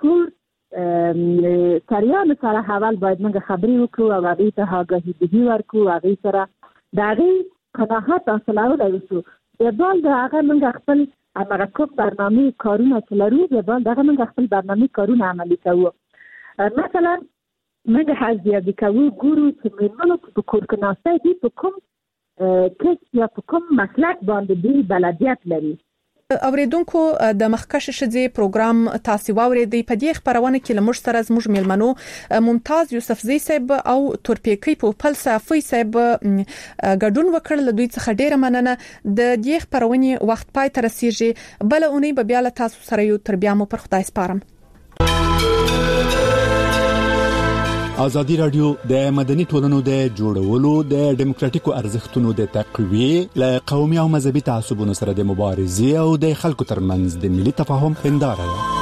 کور سریانو سره حال باید موږ خبرې وکړو او هغې ته آگاهی دهی ورکړو هغې سره د هغې قناعت حاصلولی وشو د بال د هغه موږ خپل هغه کوم برنامه کارونه چې لرو د بال دغه موږ خپل برنامه کارونه عملي کوو مثلا موږ حاضر کوو ګورو چې میرمنو په کور کې ناسته دي په کوم کس یا په کوم مسلک باندې دی بلدیت لري. اوریدونکو د مخکښ شذې پروګرام تاسو واوریدئ. په دې خبرونه کې لمر سره زموږ میلمنو ممتاز یوسفزی صاحب او تورپیکی په فلسفي صاحب ګډون وکړ. له دوی څخه ډیره مننه. د دې خبرونه وخت پای ته رسیږي. بل اونۍ به بیا له تاسو سره یو تر بیا مو پر خدای سپارم. ازادي رادیو د مدني ټولنو د جوړولو د ډیموکراتیکو ارزښتونو د تقویه ل قومي او مذهبي تعصبونو سره د مبارزې او د خلکو ترمنځ د ملي تفاهم هنداره ده.